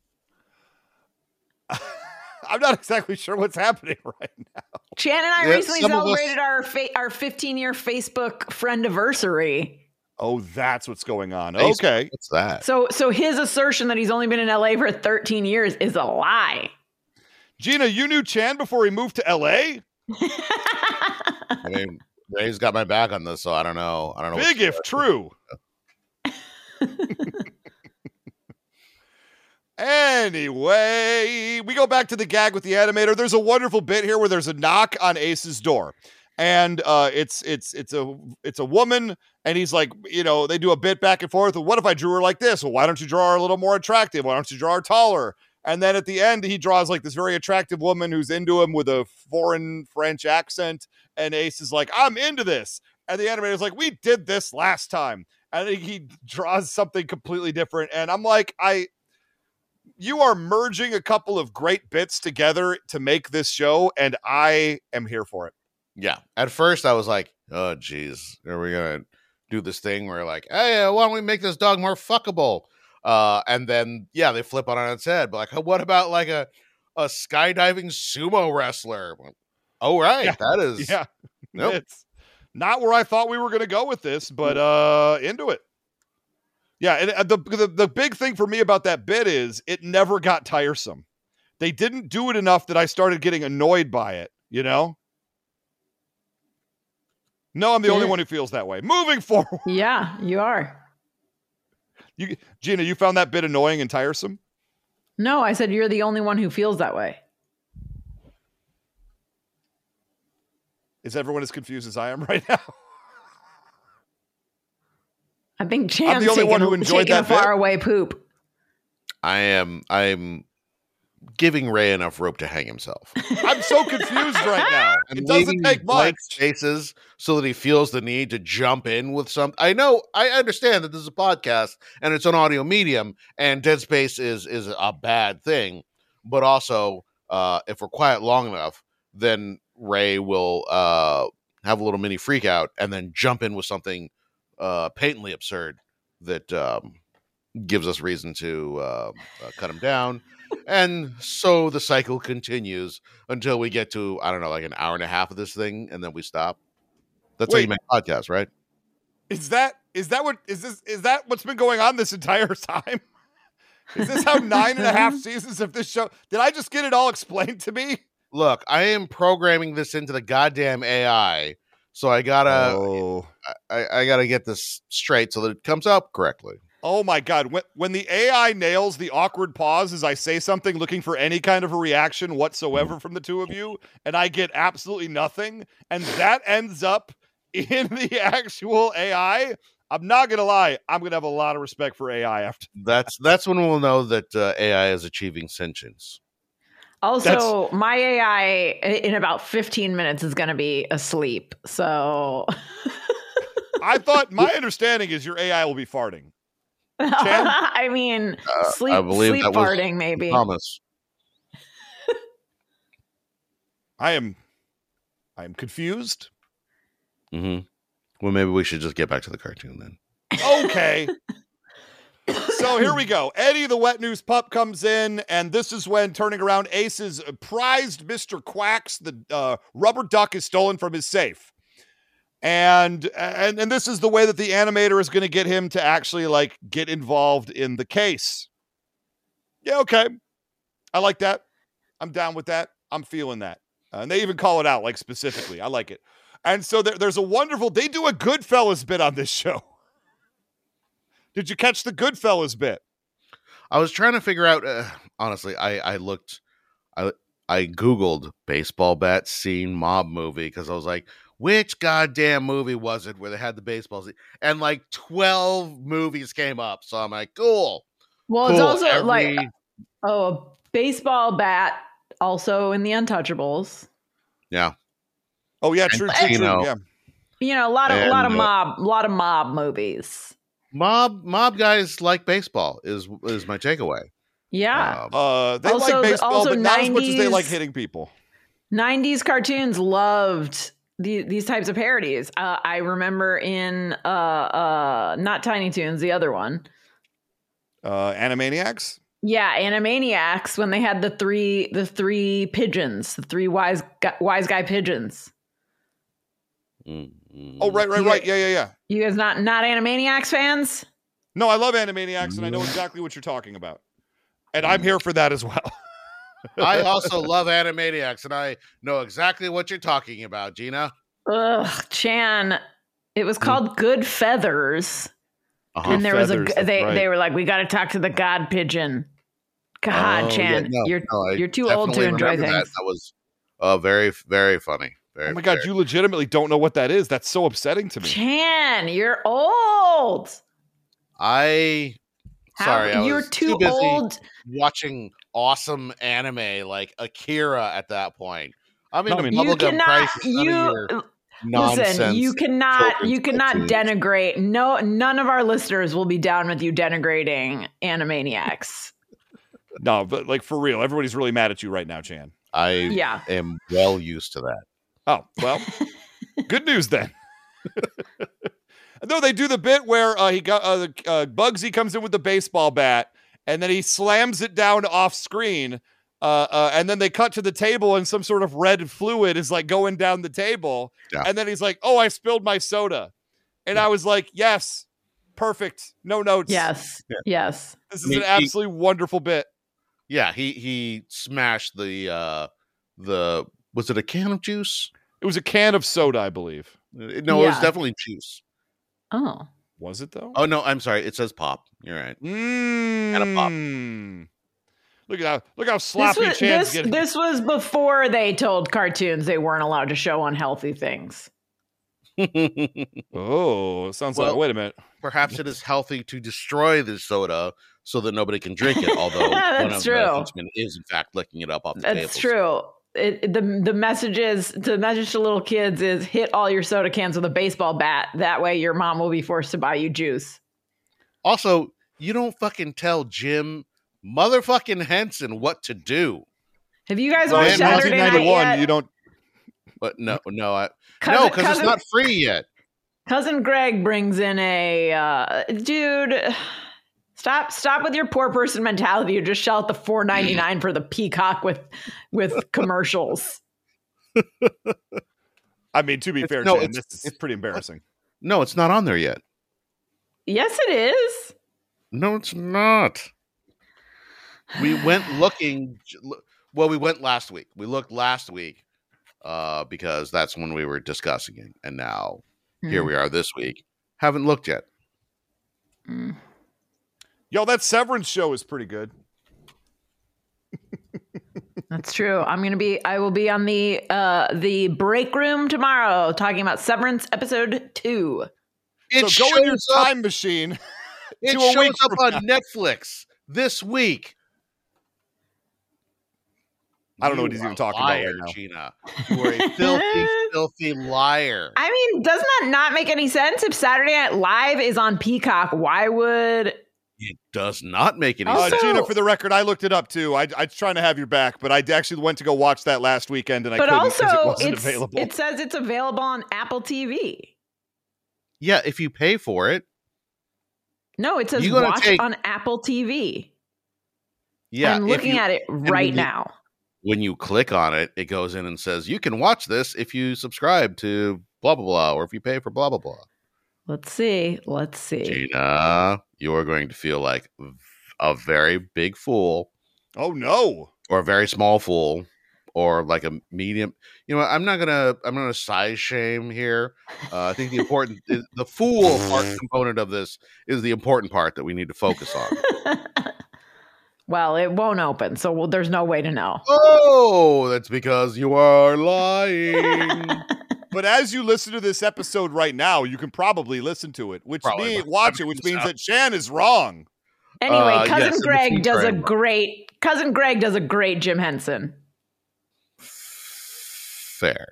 I'm not exactly sure what's happening right now. Chan and I Yeah, recently some of us- celebrated our fa- our fifteen year Facebook friend anniversary. Oh, that's what's going on. Facebook, Okay. What's that? So so his assertion that he's only been in L A for thirteen years is a lie. Gina, you knew Chan before he moved to L A? I mean, Ray's got my back on this, so I don't know. I don't know. Big if true. Anyway, we go back to the gag with the animator. There's a wonderful bit here where there's a knock on Ace's door. And uh, it's it's it's a it's a woman, and he's like, you know, they do a bit back and forth. Well, what if I drew her like this? Well, why don't you draw her a little more attractive? Why don't you draw her taller? And then at the end, he draws like this very attractive woman who's into him with a foreign French accent. And Ace is like, I'm into this. And the animator's like, we did this last time. And he draws something completely different. And I'm like, I, you are merging a couple of great bits together to make this show. And I am here for it. Yeah. At first, I was like, "Oh, geez, are we gonna do this thing where like, hey, uh, why don't we make this dog more fuckable?" Uh, and then, yeah, they flip it on its head. But like, what about like a a skydiving sumo wrestler? Oh, right, Yeah. that is. Yeah. Nope. It's not where I thought we were going to go with this, but uh, into it. Yeah. And uh, the, the, the big thing for me about that bit is it never got tiresome. They didn't do it enough that I started getting annoyed by it, you know? No, I'm the only Yeah. one who feels that way. Moving forward. Yeah, you are. You, Gina, you found that bit annoying and tiresome? No, I said you're the only one who feels that way. Is everyone as confused as I am right now? I think Chan's the only taking, one who a- enjoyed taking a that bit. far away poop. I am. I'm giving Ray enough rope to hang himself. I'm so confused right now. I'm It doesn't leaving take blank much. spaces so that he feels the need to jump in with something. I know, I understand that this is a podcast and it's an audio medium, and dead space is is a bad thing. but also uh, if we're quiet long enough, then Ray will uh, have a little mini freak out and then jump in with something uh, patently absurd that um, gives us reason to uh, uh, cut him down. And so the cycle continues until we get to, I don't know, like an hour and a half of this thing, and then we stop. That's Wait. how you make podcasts, right? Is that is that what is this is that what's been going on this entire time? Is this how nine and a half seasons of this show? Did I just get it all explained to me? Look, I am programming this into the goddamn A I, so I gotta, Oh, I, I gotta get this straight so that it comes out correctly. oh my God! When when the A I nails the awkward pause as I say something, looking for any kind of a reaction whatsoever from the two of you, and I get absolutely nothing, and that ends up in the actual A I. I'm not gonna lie, I'm gonna have a lot of respect for A I after. That's that's when we'll know that uh, A I is achieving sentience. Also, That's- my A I in about fifteen minutes is going to be asleep. So I thought my understanding is your A I will be farting. I mean, Uh, sleep, I believe sleep that was farting maybe. Thomas. I am, I am confused. Mm-hmm. Well, maybe we should just get back to the cartoon then. Okay. So here we go. Eddie the wet news pup comes in, and this is when turning around Ace's prized Mister Quacks, the uh, rubber duck, is stolen from his safe. And, and and this is the way that the animator is going to get him to actually like get involved in the case. Yeah, okay. I like that. I'm down with that. I'm feeling that. Uh, and they even call it out like specifically. I like it. And so there, there's a wonderful, they do a Goodfellas bit on this show. Did you catch the Goodfellas bit? I was trying to figure out. Uh, honestly, I I looked, I I googled baseball bat scene mob movie because I was like, which goddamn movie was it where they had the baseball scene? And like twelve movies came up, so I'm like, cool. Well, cool. it's also Every- like oh, a baseball bat, also in the Untouchables. yeah, Oh yeah, true, true, you true. know, Yeah. You know, a lot of a lot of And, uh, mob, a lot of mob movies. mob mob guys like baseball is is my takeaway. Yeah. Um, Uh, they Also- like baseball, also but not as much as they nineties like hitting people. nineties cartoons loved the, these types of parodies. Uh, I remember in uh, uh, not Tiny Toons, the other one. Uh, Animaniacs. Yeah, Animaniacs, when they had the three the three pigeons, the three wise gu- wise guy pigeons. mm, mm. Oh right, right, Yeah. right. Yeah, yeah, yeah. You guys not not Animaniacs fans? No, I love Animaniacs, and I know exactly what you're talking about, and I'm here for that as well. I also love Animaniacs, and I know exactly what you're talking about, Gina. Ugh, Chan. It was called Good Feathers, Uh-huh. and there was Feathers, a that's they right. they were like, we got to talk to the God Pigeon. God, Oh, Chan, yeah, no, you're no, I you're too old to definitely enjoy remember things. That. that was uh, very, very funny. Very, Oh my god, very- you legitimately don't know what that is. That's so upsetting to me. Chan, you're old. I How- sorry, I you're was too, too busy old. watching awesome anime like Akira at that point. I mean, No, I mean, You Bubblegum cannot. Crisis, none of You your nonsense. listen. You cannot. children's You cannot cartoons. denigrate. No, none of our listeners will be down with you denigrating Animaniacs. No, but like for real, everybody's really mad at you right now, Chan. I Yeah. am well used to that. Oh well, good news then. No, they do the bit where uh, he got uh, the- uh, Bugsy comes in with the baseball bat, and then he slams it down off screen. Uh, uh, and then they cut to the table, and some sort of red fluid is like going down the table. Yeah. And then he's like, "Oh, I spilled my soda," and I was like, "Yes, perfect, no notes. Yes. Yeah. Yes. this is I mean, an he- absolutely wonderful bit." Yeah, he he smashed the uh the was it a can of juice? It was a can of soda, I believe. Uh, No, it was Yeah. definitely juice. Oh. Was it though? Oh no, I'm sorry. It says pop. You're right. Mm. a pop. Look at how look how This sloppy was, Chan's this, getting. this was before they told cartoons they weren't allowed to show unhealthy things. Oh, it sounds Well- like. Wait a minute. Perhaps it is healthy to destroy the soda so that nobody can drink it. Although one That's of true. the henchmen is in fact licking it up off the table. That's true. It, it- the the message is the message to little kids is hit all your soda cans with a baseball bat. That way, your mom will be forced to buy you juice. Also, you don't fucking tell Jim, motherfucking Henson what to do. Have you guys Well, watched in Saturday Night yet? you don't. But no, no, I, Cousin- no, because it's cousin- not free yet. Cousin Greg brings in a uh, dude. Stop! Stop with your poor person mentality. You just shell out the four ninety-nine for the Peacock with with commercials. I mean, to be It's- fair, no, Jan, it's- this is pretty embarrassing. No, it's not on there yet. Yes, it is. No, it's not. We went looking. Well, we went last week. We looked last week uh, because that's when we were discussing it. And now Hmm. here we are this week. Haven't looked yet. Hmm. Yo, that Severance show is pretty good. That's true. I'm gonna be. I will be on the uh, the break room tomorrow, talking about Severance episode two. It so go in your shows up- time machine. It to a shows week up from on Netflix this week. I don't know You what he's are even a talking about liar, right now. Gina. You are a filthy, filthy liar. I mean, doesn't that not make any sense? If Saturday Night Live is on Peacock, why would? It does not make any Uh, Also- sense. Gina, for the record, I looked it up too. I, I was trying to have your back, but I actually went to go watch that last weekend and I But couldn't because also, it wasn't it's, available. it says it's available on Apple T V. Yeah, if you pay for it. No, it says You gonna watch take- on Apple T V. Yeah, I'm if looking you- at it when right you- now. When you click on it, it goes in and says you can watch this if you subscribe to blah blah blah, or if you pay for blah blah blah. Let's see. Let's see. Gina, you are going to feel like a very big fool, Oh no. or a very small fool, or like a medium. You know, what, I'm not gonna I'm gonna size shame here. Uh, I think the important the fool part component of this is the important part that we need to focus on. Well, it won't open, so well, there's no way to know. Oh, that's because you are lying. But as you listen to this episode right now, you can probably listen to it, which Probably. means watch it, which means that Shan is wrong. Anyway, Uh, cousin yes, in the Greg does a feature. great cousin Greg does a great Jim Henson. Fair.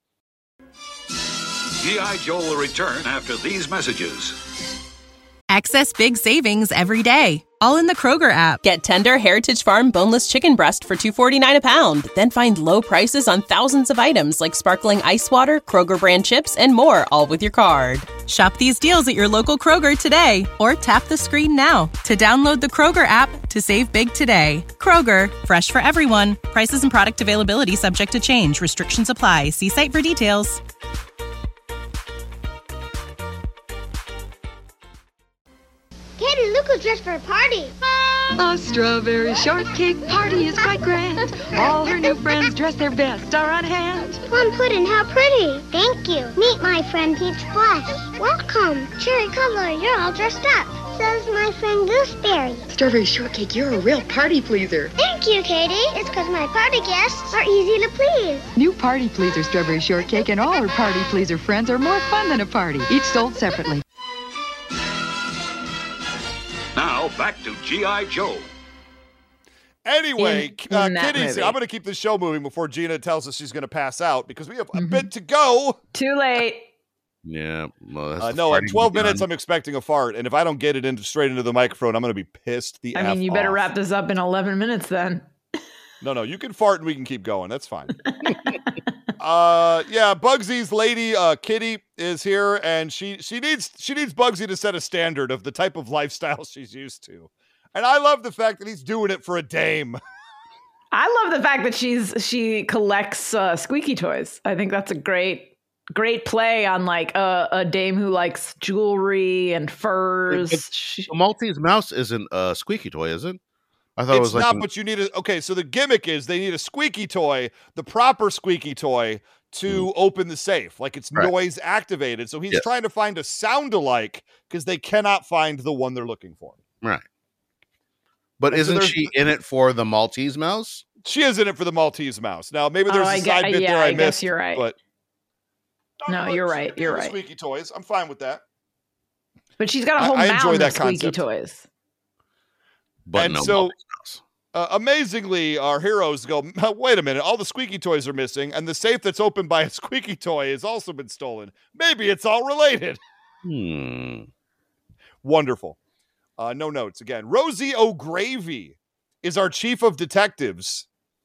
G I. Joe will return after these messages. Access big savings every day, all in the Kroger app. Get tender Heritage Farm boneless chicken breast for two forty-nine a pound. Then find low prices on thousands of items like sparkling ice water, Kroger brand chips, and more, all with your card. Shop these deals at your local Kroger today or tap the screen now to download the Kroger app to save big today. Kroger, fresh for everyone. Prices and product availability subject to change. Restrictions apply. See site for details. Katie, look who's dressed for a party. A strawberry shortcake party is quite grand. All her new friends dress their best are on hand. Plum pudding, how pretty. Thank you. Meet my friend Peach Flush. Welcome. Cherry Cobbler, you're all dressed up. So's my friend Gooseberry. Strawberry shortcake, you're a real party pleaser. Thank you, Katie. It's because my party guests are easy to please. New party pleaser strawberry shortcake and all her party pleaser friends are more fun than a party, each sold separately. Now, back to G I. Joe. Anyway, In- uh, in that Kitty, movie. I'm going to keep the show moving before Gina tells us she's going to pass out because we have a Mhm. bit to go. Too late. Yeah. Well, that's Uh, the no, at farting twelve begun. minutes, I'm expecting a fart, and if I don't get it into straight into the microphone, I'm going to be pissed the I F mean, you better off. wrap this up in eleven minutes then. No, no, you can fart and we can keep going. That's fine. uh, yeah, Bugsy's lady, uh, Kitty, is here, and she she needs she needs Bugsy to set a standard of the type of lifestyle she's used to. And I love the fact that he's doing it for a dame. I love the fact that she's she collects uh, squeaky toys. I think that's a great great play on like a, a dame who likes jewelry and furs. But- She- The Maltese mouse isn't a squeaky toy, is it? I thought it It's was like not, an- but you need a okay. So the gimmick is they need a squeaky toy, the proper squeaky toy, to open the safe. Like it's Right. noise activated. So he's Yes. trying to find a sound alike because they cannot find the one they're looking for. right. But And so isn't there's- she in it for the Maltese mouse? She is in it for the Maltese mouse. Now maybe Oh, there's I a gue- side bit yeah, there I, I guess missed. you're right. But No, but you're she right, can do you're the right. Squeaky toys. I'm fine with that. But she's got a I- whole I enjoy mountain that of squeaky concept. toys. But And no so- Maltese mouse. Uh, amazingly, our heroes go, wait a minute, all the squeaky toys are missing, and the safe that's opened by a squeaky toy has also been stolen. Maybe it's all related. Hmm. Wonderful. Uh, no notes again. Rosie O'Gravy is our chief of detectives.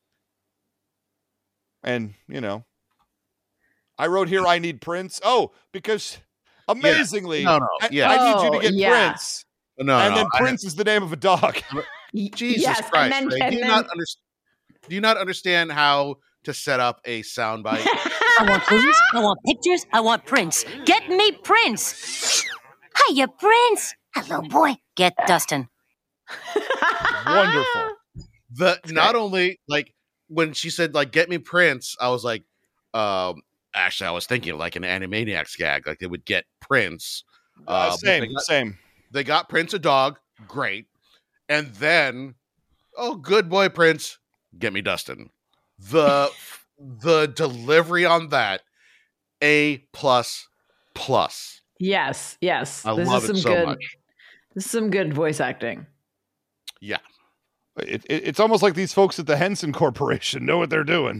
And, you know, I wrote here, I need Prince. Oh, because amazingly, yeah. no, no. I, yeah. I need you to Oh, get yeah. Prince. No, and no, then Prince I, is the name of a dog. Jesus yes, Christ. and then, Ray, and do, you then, not under, do you not understand how to set up a soundbite? I want movies. I want pictures. I want Prince. Get me Prince. Hiya, Prince. Hello, boy. Get Dustin. Wonderful. The not only like when she said like get me Prince, I was like, um, actually I was thinking like an Animaniacs gag, like they would get Prince. Uh, Uh, but same, they got, same. They got Prince a dog, great, and then oh, good boy Prince, get me Dustin. The the delivery on that, A plus plus. Yes, yes. I this love is it some so good, much. This is some good voice acting. Yeah. It, it, it's almost like these folks at the Henson Corporation know what they're doing.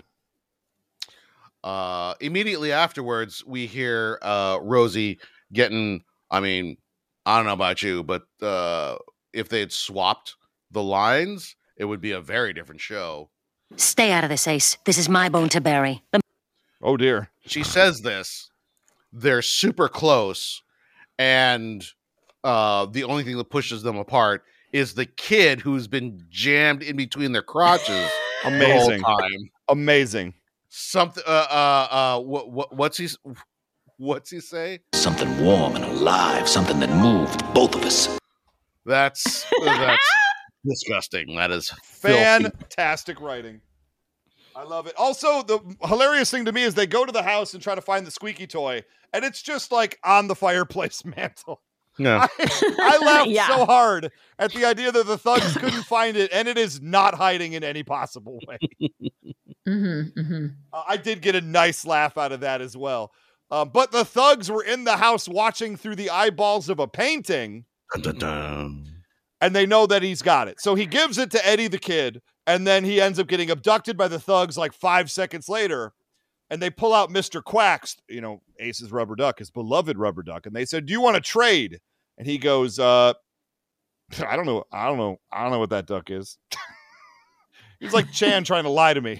Uh, immediately afterwards, we hear uh, Rosie getting, I mean, I don't know about you, but uh, if they had swapped the lines, it would be a very different show. Stay out of this, Ace. This is my bone to bury. The- Oh, dear. She says this. They're super close, and uh, the only thing that pushes them apart is the kid who's been jammed in between their crotches Amazing. the whole time. Amazing. Something. Uh. Uh. Uh. What. What. What's he? What's he say? Something warm and alive, something that moved both of us. That's that's disgusting. That is filthy. Fantastic writing. I love it. Also, the hilarious thing to me is they go to the house and try to find the squeaky toy, and it's just like on the fireplace mantle. Yeah. I, I laughed Yeah. so hard at the idea that the thugs couldn't find it, and it is not hiding in any possible way. Mm-hmm, mm-hmm. Uh, I did get a nice laugh out of that as well. Uh, but the thugs were in the house watching through the eyeballs of a painting, Dun, dun, dun. and they know that he's got it. So he gives it to Eddie the kid, and then he ends up getting abducted by the thugs like five seconds later. And they pull out Mister Quacks, you know, Ace's rubber duck, his beloved rubber duck. And they said, do you want to trade? And he goes, uh, I don't know. I don't know. I don't know what that duck is. He's like Chan trying to lie to me.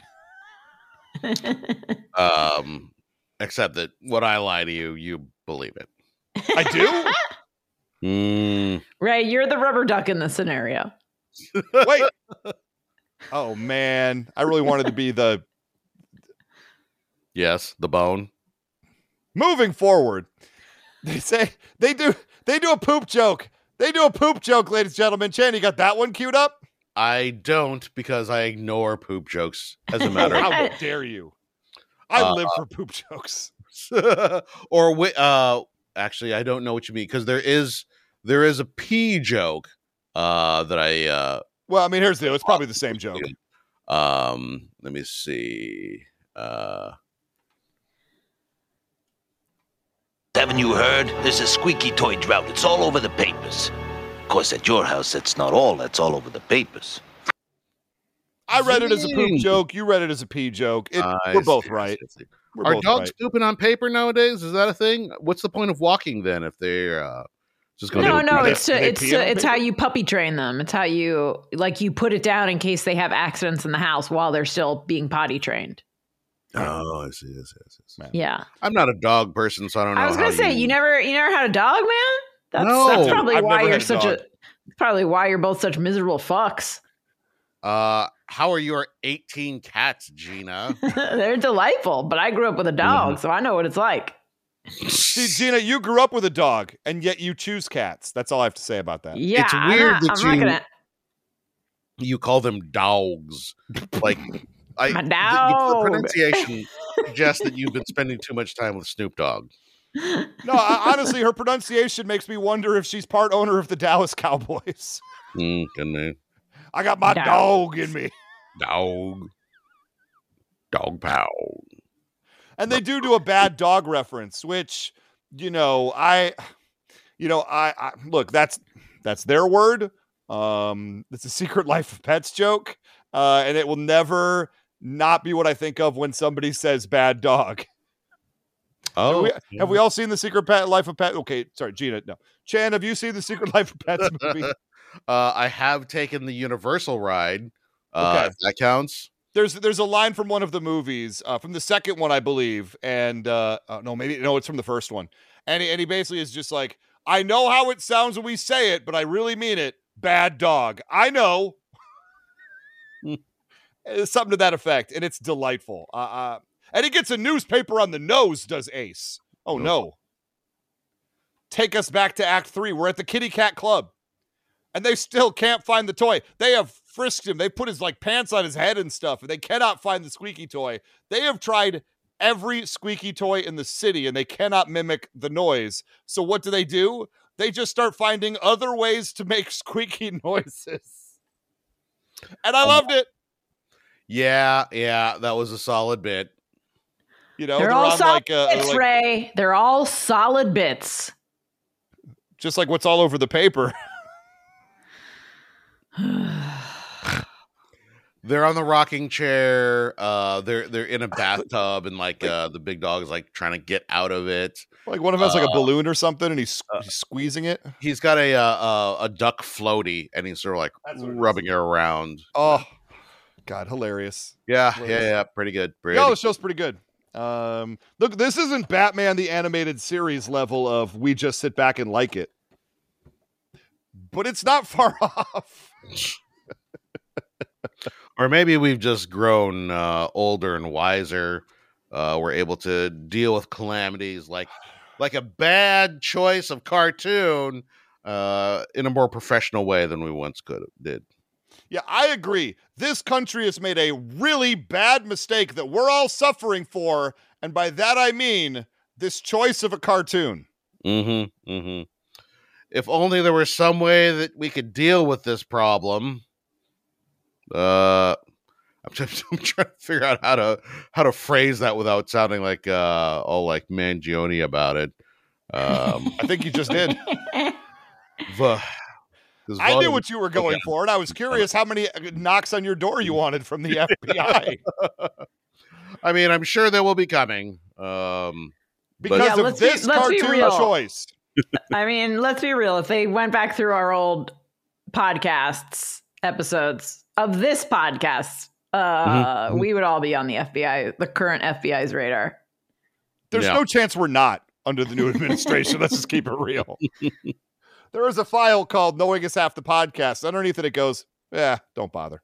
Um, except that when I lie to you, you believe it. I do? Mm. Ray, you're the rubber duck in this scenario. Wait. Oh, man. I really wanted to be the... Yes, the bone. Moving forward, they say they do they do a poop joke. They do a poop joke, ladies and gentlemen. Chan, you got that one queued up? I don't because I ignore poop jokes as a matter. How dare you? I Uh, live for poop jokes. or wi- uh, actually, I don't know what you mean because there is there is a pee joke uh that I uh Well, I mean, here's the deal. It's probably the same joke. um let me see uh. Haven't you heard? There's a squeaky toy drought. It's all over the papers. Of course, at your house, that's not all. That's all over the papers. I read it as a poop Zing. joke. You read it as a pee joke. It, I we're both see, I right. see, I see. We're Are both dogs right. pooping on paper nowadays? Is that a thing? What's the point of walking then if they're uh, just going No, to no, they- it's do to, they it's pee to, on it's paper? how you puppy train them. It's how you like you put it down in case they have accidents in the house while they're still being potty trained. Oh, I see, I see, I see, I see. Yeah, I'm not a dog person, so I don't know. I was gonna how say you never you never had a dog, man. That's No. that's probably I've why never you're had a such dog. a probably why you're both such miserable fucks. Uh, how are your eighteen cats, Gina? They're delightful, but I grew up with a dog, so I know what it's like. See, Gina, you grew up with a dog, and yet you choose cats. That's all I have to say about that. Yeah, It's I'm weird not- that I'm not you- gonna. You call them dogs, like I. My the- dog. The pronunciation suggests that you've been spending too much time with Snoop Dogg. No, I, honestly, her pronunciation makes me wonder if she's part owner of the Dallas Cowboys. Mm, can they? I got my Dog. dog in me. Dog, dog pound. And they do do a bad dog reference, which, you know, I, you know, I, I look, that's, that's their word. Um, it's a Secret Life of Pets joke. Uh, and it will never not be what I think of when somebody says bad dog. Oh, have, we, have we all seen the Secret Pet Life of Pets? Okay. Sorry, Gina. No, Chan, have you seen the Secret Life of Pets movie? Uh, I have taken the Universal ride. Uh, Okay. If that counts. There's there's a line from one of the movies, uh, from the second one, I believe, and uh, uh, no, maybe no, it's from the first one, and he, and he basically is just like, I know how it sounds when we say it, but I really mean it. Bad dog. I know. It's something to that effect, and it's delightful. Uh, uh, and he gets a newspaper on the nose, does Ace. Oh, no. Take us back to Act Three. We're at the Kitty Cat Club, and they still can't find the toy. They have frisked him. They put his like pants on his head and stuff, and they cannot find the squeaky toy. They have tried every squeaky toy in the city, and they cannot mimic the noise. So what do they do? They just start finding other ways to make squeaky noises. And I loved it. Yeah, yeah, that was a solid bit. You know, they're, they're all on solid like, uh, bits, like Ray. They're all solid bits. just like what's all over the paper. They're on the rocking chair. Uh, they're they're in a bathtub, and like uh, the big dog is like trying to get out of it. Like one of them has like a Uh, balloon or something, and he's, he's squeezing it. He's got a uh, a, a duck floaty, and he's sort of like rubbing it around. Oh, God, hilarious. Yeah, Hilarious. yeah, yeah, pretty good. Pretty Yeah, the show's pretty good. Um, look, this isn't Batman the Animated Series level of we just sit back and like it, but it's not far off. Or maybe we've just grown uh, older and wiser. Uh, we're able to deal with calamities like like a bad choice of cartoon uh, in a more professional way than we once could did. Yeah, I agree. This country has made a really bad mistake that we're all suffering for, and by that I mean this choice of a cartoon. Mm-hmm. Mm-hmm. If only there was some way that we could deal with this problem. Uh, I'm, just, I'm trying to figure out how to how to phrase that without sounding like uh, all like Mangione about it. Um, I think you just did. the, I knew what you were going for, and I was curious how many knocks on your door you wanted from the F B I. I mean, I'm sure they will be coming. Um, because Yeah, of let's be- this let's be cartoon real. choice. I mean, let's be real. If they went back through our old podcasts, episodes of this podcast, uh, Mhm. we would all be on the F B I, the current F B I's radar. There's Yeah. no chance we're not under the new administration. Let's just keep it real. There is a file called Knowing Is Half the Podcast. Underneath it, it goes, yeah, don't bother.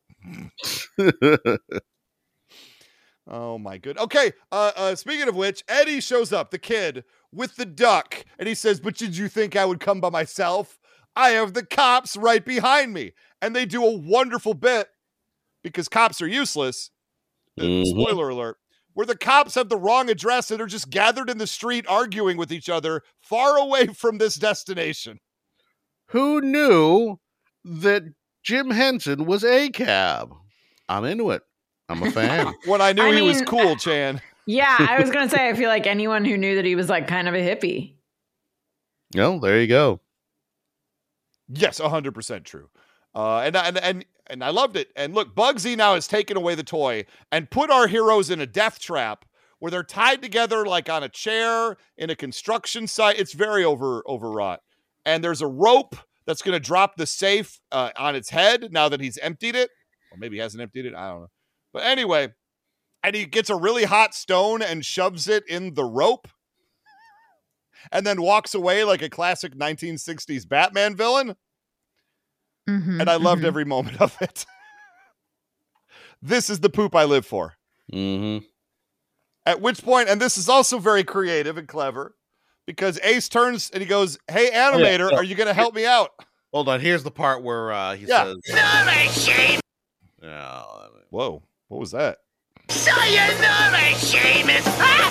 Oh, my good. Okay, uh, uh, speaking of which, Eddie shows up, the kid, with the duck, and he says, but did you think I would come by myself? I have the cops right behind me. And they do a wonderful bit, because cops are useless. Mhm. Spoiler alert. Where the cops have the wrong address and are just gathered in the street arguing with each other far away from this destination. Who knew that Jim Henson was a cab? I'm into it. I'm a fan. When I knew I he was mean, cool, Chan. Yeah, I was going to say, I feel like anyone who knew that he was like kind of a hippie. No, there you go. Yes, one hundred percent true. Uh, and, and, and, and I loved it. And look, Bugsy now has taken away the toy and put our heroes in a death trap where they're tied together like on a chair in a construction site. It's very over overwrought. And there's a rope that's going to drop the safe uh, on its head now that he's emptied it. Or maybe he hasn't emptied it. I don't know. But anyway, and he gets a really hot stone and shoves it in the rope and then walks away like a classic nineteen sixties Batman villain. Mm-hmm, And I loved mm-hmm. every moment of it. This is the poop I live for. Mm-hmm. At which point, and this is also very creative and clever, because Ace turns and he goes, hey, animator, Oh, yeah. are you going to help me out? Hold on. Here's the part where uh, he Yeah. says, Sayonara, Shame! yeah, Whoa, what was that? Sayonara, Seamus!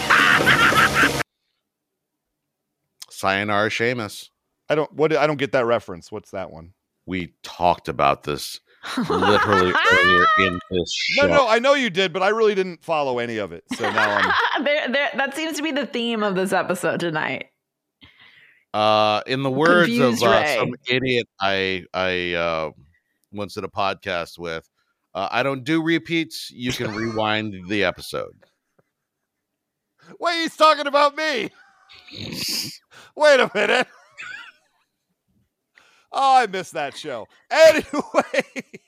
Sayonara Seamus. I don't, what, I don't get that reference. What's that one? We talked about this literally earlier in this show. No, no, I know you did, but I really didn't follow any of it. So now I'm, there, there, that seems to be the theme of this episode tonight. Uh, in the words Confused of uh, Ray. some idiot I I uh, once did a podcast with, uh, I don't do repeats. You can rewind the episode. wait, he's talking about me. Wait a minute. Oh, I missed that show. Anyway.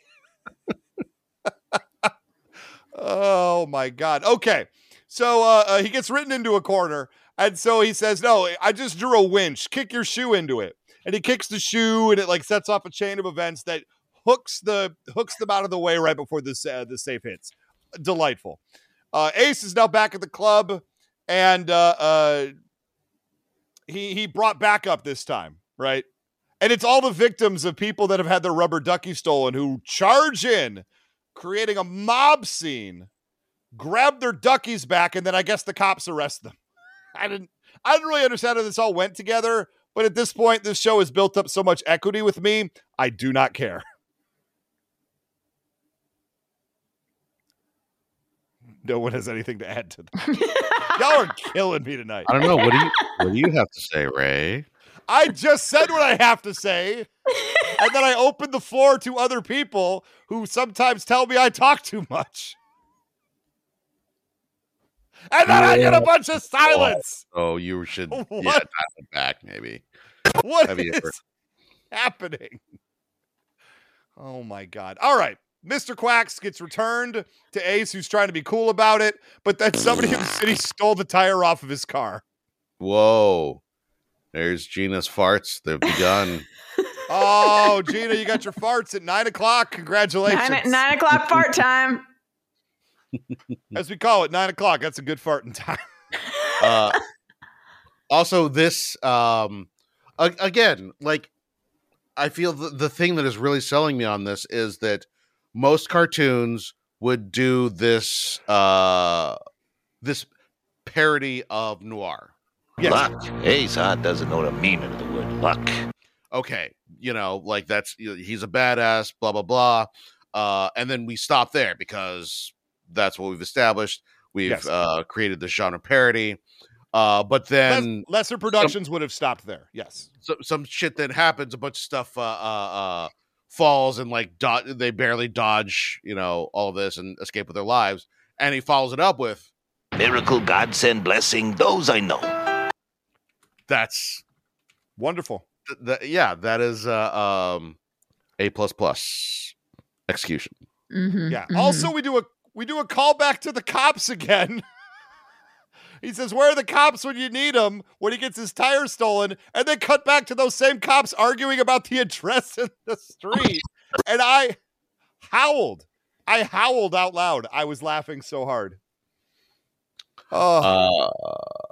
Oh, my God. Okay. So uh, uh, he gets written into a corner. And so he says, no, I just drew a winch. Kick your shoe into it. And he kicks the shoe, and it like sets off a chain of events that hooks the hooks them out of the way right before this uh, the safe hits. Delightful. Uh, Ace is now back at the club, and uh, uh, he he brought backup this time, right? And it's all the victims of people that have had their rubber ducky stolen who charge in, creating a mob scene, grab their duckies back, and then I guess the cops arrest them. I didn't I didn't really understand how this all went together, but at this point, this show has built up so much equity with me, I do not care. No one has anything to add to that. Y'all are killing me tonight. I don't know. What do you what do you have to say, Ray? I just said what I have to say. And then I opened the floor to other people who sometimes tell me I talk too much. And then I get a bunch of silence. Oh, you should What? yeah, dial it back maybe. What Have you is ever- happening? Oh my God. All right. Mister Quacks gets returned to Ace, who's trying to be cool about it, but then somebody in the city stole the tire off of his car. Whoa. There's Gina's farts. They've begun. Oh, Gina, you got your farts at nine o'clock. Congratulations. Nine, nine o'clock fart time. As we call it, nine o'clock. That's a good farting time. uh, also, this, um, a- again, like, I feel the, the thing that is really selling me on this is that most cartoons would do this, uh, this parody of noir. Yes. Luck. Ace Hart doesn't know the meaning of the word luck. Okay, you know, like that's you know, he's a badass, blah blah blah, uh, and then we stop there because that's what we've established. We've Yes. uh, created the genre parody, uh, but then Les- lesser productions would have stopped there. Yes. some, some shit that happens, a bunch of stuff uh, uh, uh, falls and like do- they barely dodge, you know, all this and escape with their lives, and he follows it up with Miracle, godsend, blessing, those I know. that's Wonderful. th- th- yeah, that is uh, um, a plus plus execution. Mm-hmm, Yeah. mm-hmm. Also, we do a we do a callback to the cops again. He says, "Where are the cops when you need them?" When he gets his tire stolen, and then cut back to those same cops arguing about the address in the street. And I howled. I howled out loud. I was laughing so hard. Oh, Uh,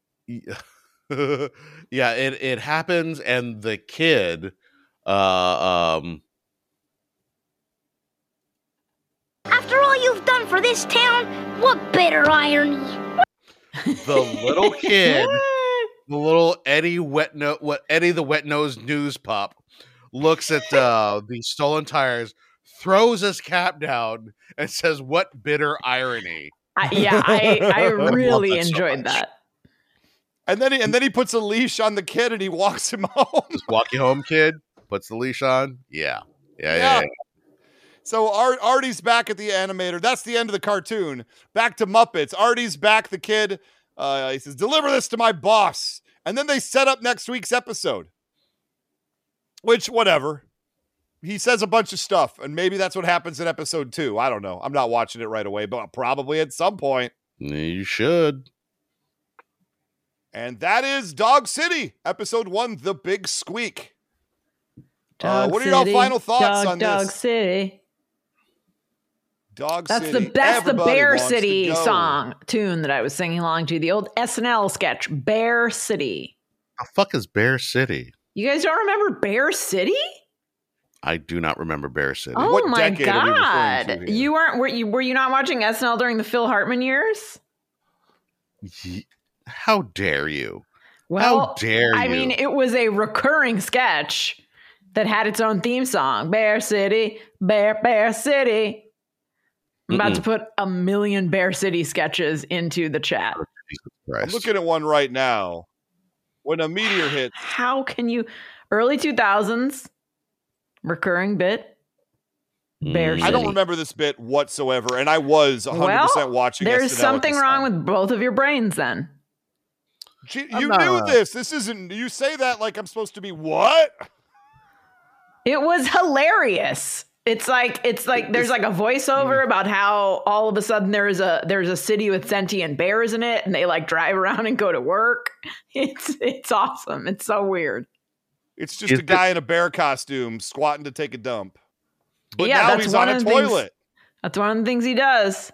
yeah, it it happens, and the kid, uh, um, After all you've done for this town, what bitter irony. the little kid, the little Eddie wet no, what Eddie the wet nosed news pup, looks at uh, the stolen tires, throws his cap down, and says, "What bitter irony!" I, yeah, I, I really that so enjoyed much. that. and then he and then he puts a leash on the kid and he walks him home. Just walk you home, kid. Puts the leash on. Yeah, yeah, yeah. Yeah. yeah. So Art, Artie's back at the animator. That's the end of the cartoon. Back to Muppets. Artie's back. The kid, uh, he says, "Deliver this to my boss." And then they set up next week's episode. Which, whatever. He says a bunch of stuff, and maybe that's what happens in episode two. I don't know. I'm not watching it right away, but probably at some point. You should. And that is Dog City, episode one, The Big Squeak. Uh, Dog what are y'all City, final thoughts Dog, on Dog this? City. Dog That's City. the that's the Everybody Bear wants to City go. song tune that I was singing along to. The old S N L sketch, Bear City. The fuck is Bear City? You guys don't remember Bear City? I do not remember Bear City. Oh What my decade are we referring to god! here? You weren't were you were you not watching S N L during the Phil Hartman years? Ye- How dare you? Well, How dare I you? mean, it was a recurring sketch that had its own theme song. Bear City, Bear Bear City. I'm about Mm-mm. to put a million Bear City sketches into the chat. Jesus I'm Christ. looking at one right now. When a meteor hits, How can you early two thousands recurring bit Bear Mm. City. I don't remember this bit whatsoever, and I was one hundred percent well, watching there's S N L at something this wrong time. with both of your brains then. Gee, I'm you not- knew this. This isn't. You say that like I'm supposed to be what? It was hilarious. It's like it's like there's like a voiceover about how all of a sudden there's a there's a city with sentient bears in it, and they like drive around and go to work. It's it's awesome. It's so weird. It's just Is a guy it- in a bear costume squatting to take a dump. But yeah, now that's he's one on a of the toilet. Things, that's one of the things he does.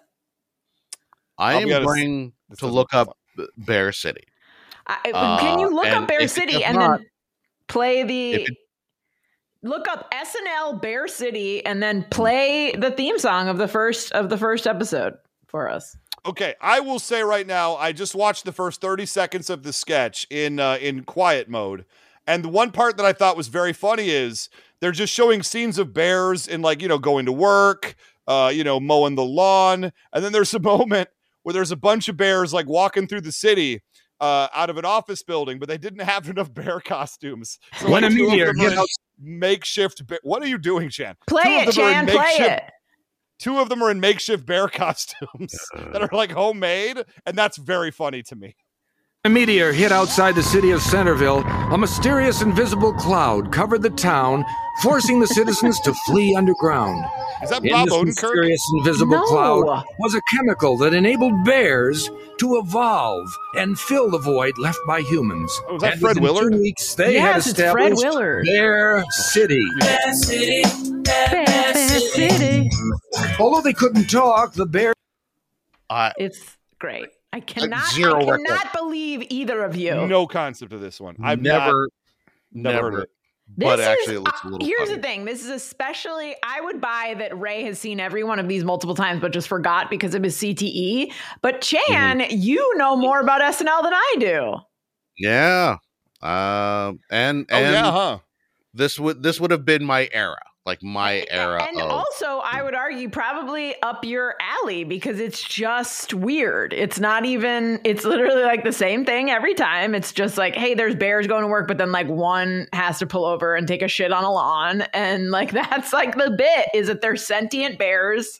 I am going to look up Bear City. I, uh, can you look up Bear City and not, then play the it, look up S N L Bear City and then play the theme song of the first of the first episode for us? Okay, I will say right now, I just watched the first thirty seconds of the sketch in uh, in quiet mode, and the one part that I thought was very funny is they're just showing scenes of bears in, like, you know, going to work, uh, you know, mowing the lawn, and then there's a moment where there's a bunch of bears like walking through the city uh, out of an office building, but they didn't have enough bear costumes. So when like, a meteor hit out, makeshift. Ba- what are you doing, Chan? Play it, Chan. Play it. Two of them are in makeshift bear costumes that are like homemade, and that's very funny to me. A meteor hit outside the city of Centerville. A mysterious invisible cloud covered the town, forcing the citizens to flee underground. Is that In Bob this Odenkirk? mysterious invisible No. cloud was a chemical that enabled bears to evolve and fill the void left by humans. Oh, was that and Fred within Willard? Two weeks, they Yes, had it's Fred established Willard. Bear City. Bear City, Bear, Bear, Bear Bear City. City. Although they couldn't talk, the bear. Uh, It's great. I cannot. zero I record. cannot believe either of you. No concept of this one. I've never, not, never, heard of it. But This actually, is, it looks a uh, little. Here's funny. the thing. This is especially. I would buy that Ray has seen every one of these multiple times, but just forgot because of his C T E. But Chan, Mm-hmm. you know more about S N L than I do. Yeah, um, and Oh and yeah, huh? this would this would have been my era, like my era. And of, also, I would argue probably up your alley because it's just weird. It's not even, it's literally like the same thing every time. It's just like, hey, there's bears going to work, but then like one has to pull over and take a shit on a lawn. And like, that's like the bit is that they're sentient bears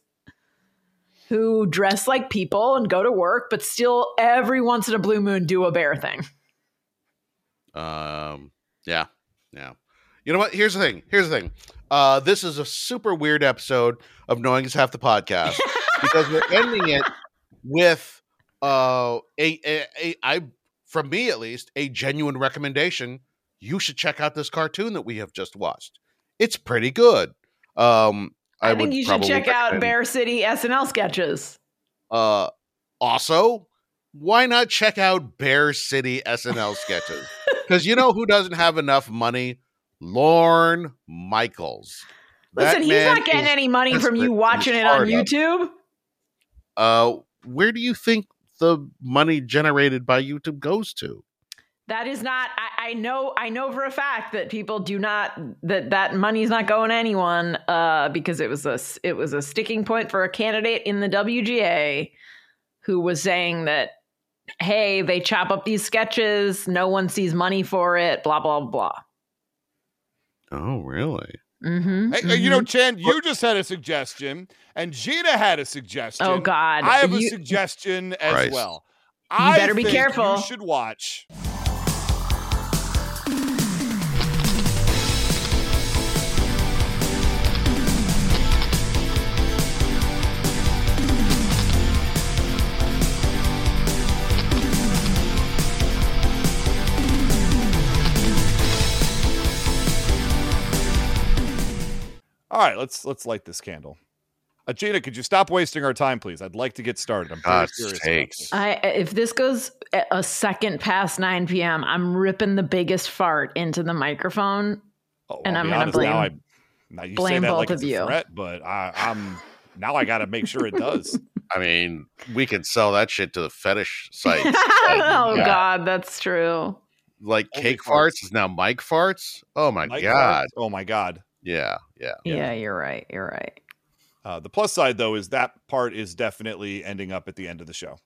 who dress like people and go to work, but still every once in a blue moon do a bear thing. Um. Yeah. Yeah. You know what? Here's the thing. Here's the thing. Uh, this is a super weird episode of Knowing Is Half the Podcast because we're ending it with uh a, a, a I from me at least a genuine recommendation. You should check out this cartoon that we have just watched. It's pretty good. Um, I, I, would think you should probably check out recommend- Bear City S N L sketches. Uh, also, why not check out Bear City S N L sketches? Because you know who doesn't have enough money? Lorne Michaels. Listen, That he's man not getting is any money from you desperate watching and it on hard up. YouTube. Uh, where do you think the money generated by YouTube goes to? That is not. I, I know. I know for a fact that people do not. That that money's not going to anyone. Uh, because it was a it was a sticking point for a candidate in the W G A, who was saying that, hey, they chop up these sketches. No one sees money for it. Blah blah blah. Oh, really? Mm-hmm, Hey, mm-hmm. You know, Chan, you just had a suggestion, and Gina had a suggestion. Oh God! I have You- a suggestion as Christ. well. You I better be think careful. You should watch. All right, let's let's light this candle. Uh, Gina, could you stop wasting our time, please? I'd like to get started. I'm very God serious. about sakes. this. I if this goes a- a second past nine p.m., I'm ripping the biggest fart into the microphone. Oh, and I'll I'm be gonna honest, blame- Now, I, now you say blame that both like of it's a you. threat, but I, I'm now I got to make sure it does. I mean, we could sell that shit to the fetish site. Oh Yeah. God, that's true. Like Only cake farts. farts is now Mike farts. Oh my Mike god. Farts? Oh my god. Yeah, yeah. Yeah, you're right. You're right. Uh, the plus side, though, is that part is definitely ending up at the end of the show.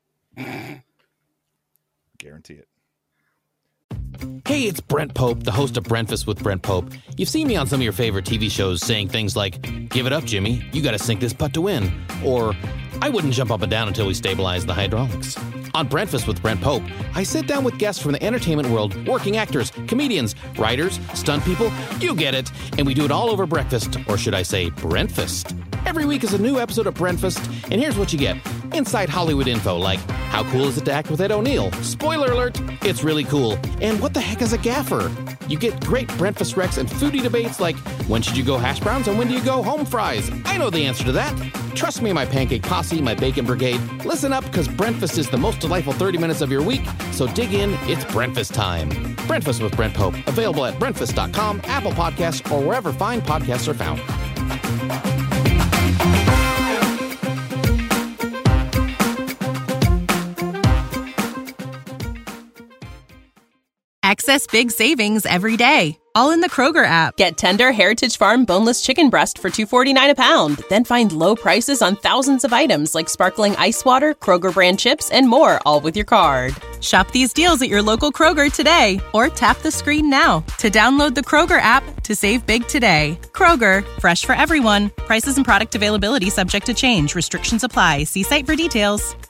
Guarantee it. Hey, it's Brent Pope, the host of Breakfast with Brent Pope. You've seen me on some of your favorite T V shows saying things like, "Give it up, Jimmy. You got to sink this putt to win." Or, "I wouldn't jump up and down until we stabilize the hydraulics." On Breakfast with Brent Pope, I sit down with guests from the entertainment world, working actors, comedians, writers, stunt people, you get it, and we do it all over breakfast, or should I say Brentfast. Every week is a new episode of Brentfast, and here's what you get. Inside Hollywood info like, how cool is it to act with Ed O'Neill? Spoiler alert, it's really cool. And what the heck is a gaffer? You get great Brentfast recs and foodie debates like, when should you go hash browns and when do you go home fries? I know the answer to that. Trust me, my pancake posse, my bacon brigade. Listen up, because Brentfast is the most delightful thirty minutes of your week, so dig in, it's Brentfast time. Brentfast with Brent Pope, available at brentfast dot com, Apple Podcasts, or wherever fine podcasts are found. Access big savings every day, all in the Kroger app. Get tender Heritage Farm boneless chicken breast for two forty-nine a pound. Then find low prices on thousands of items like sparkling ice water, Kroger brand chips, and more, all with your card. Shop these deals at your local Kroger today, or tap the screen now to download the Kroger app to save big today. Kroger, fresh for everyone. Prices and product availability subject to change. Restrictions apply. See site for details.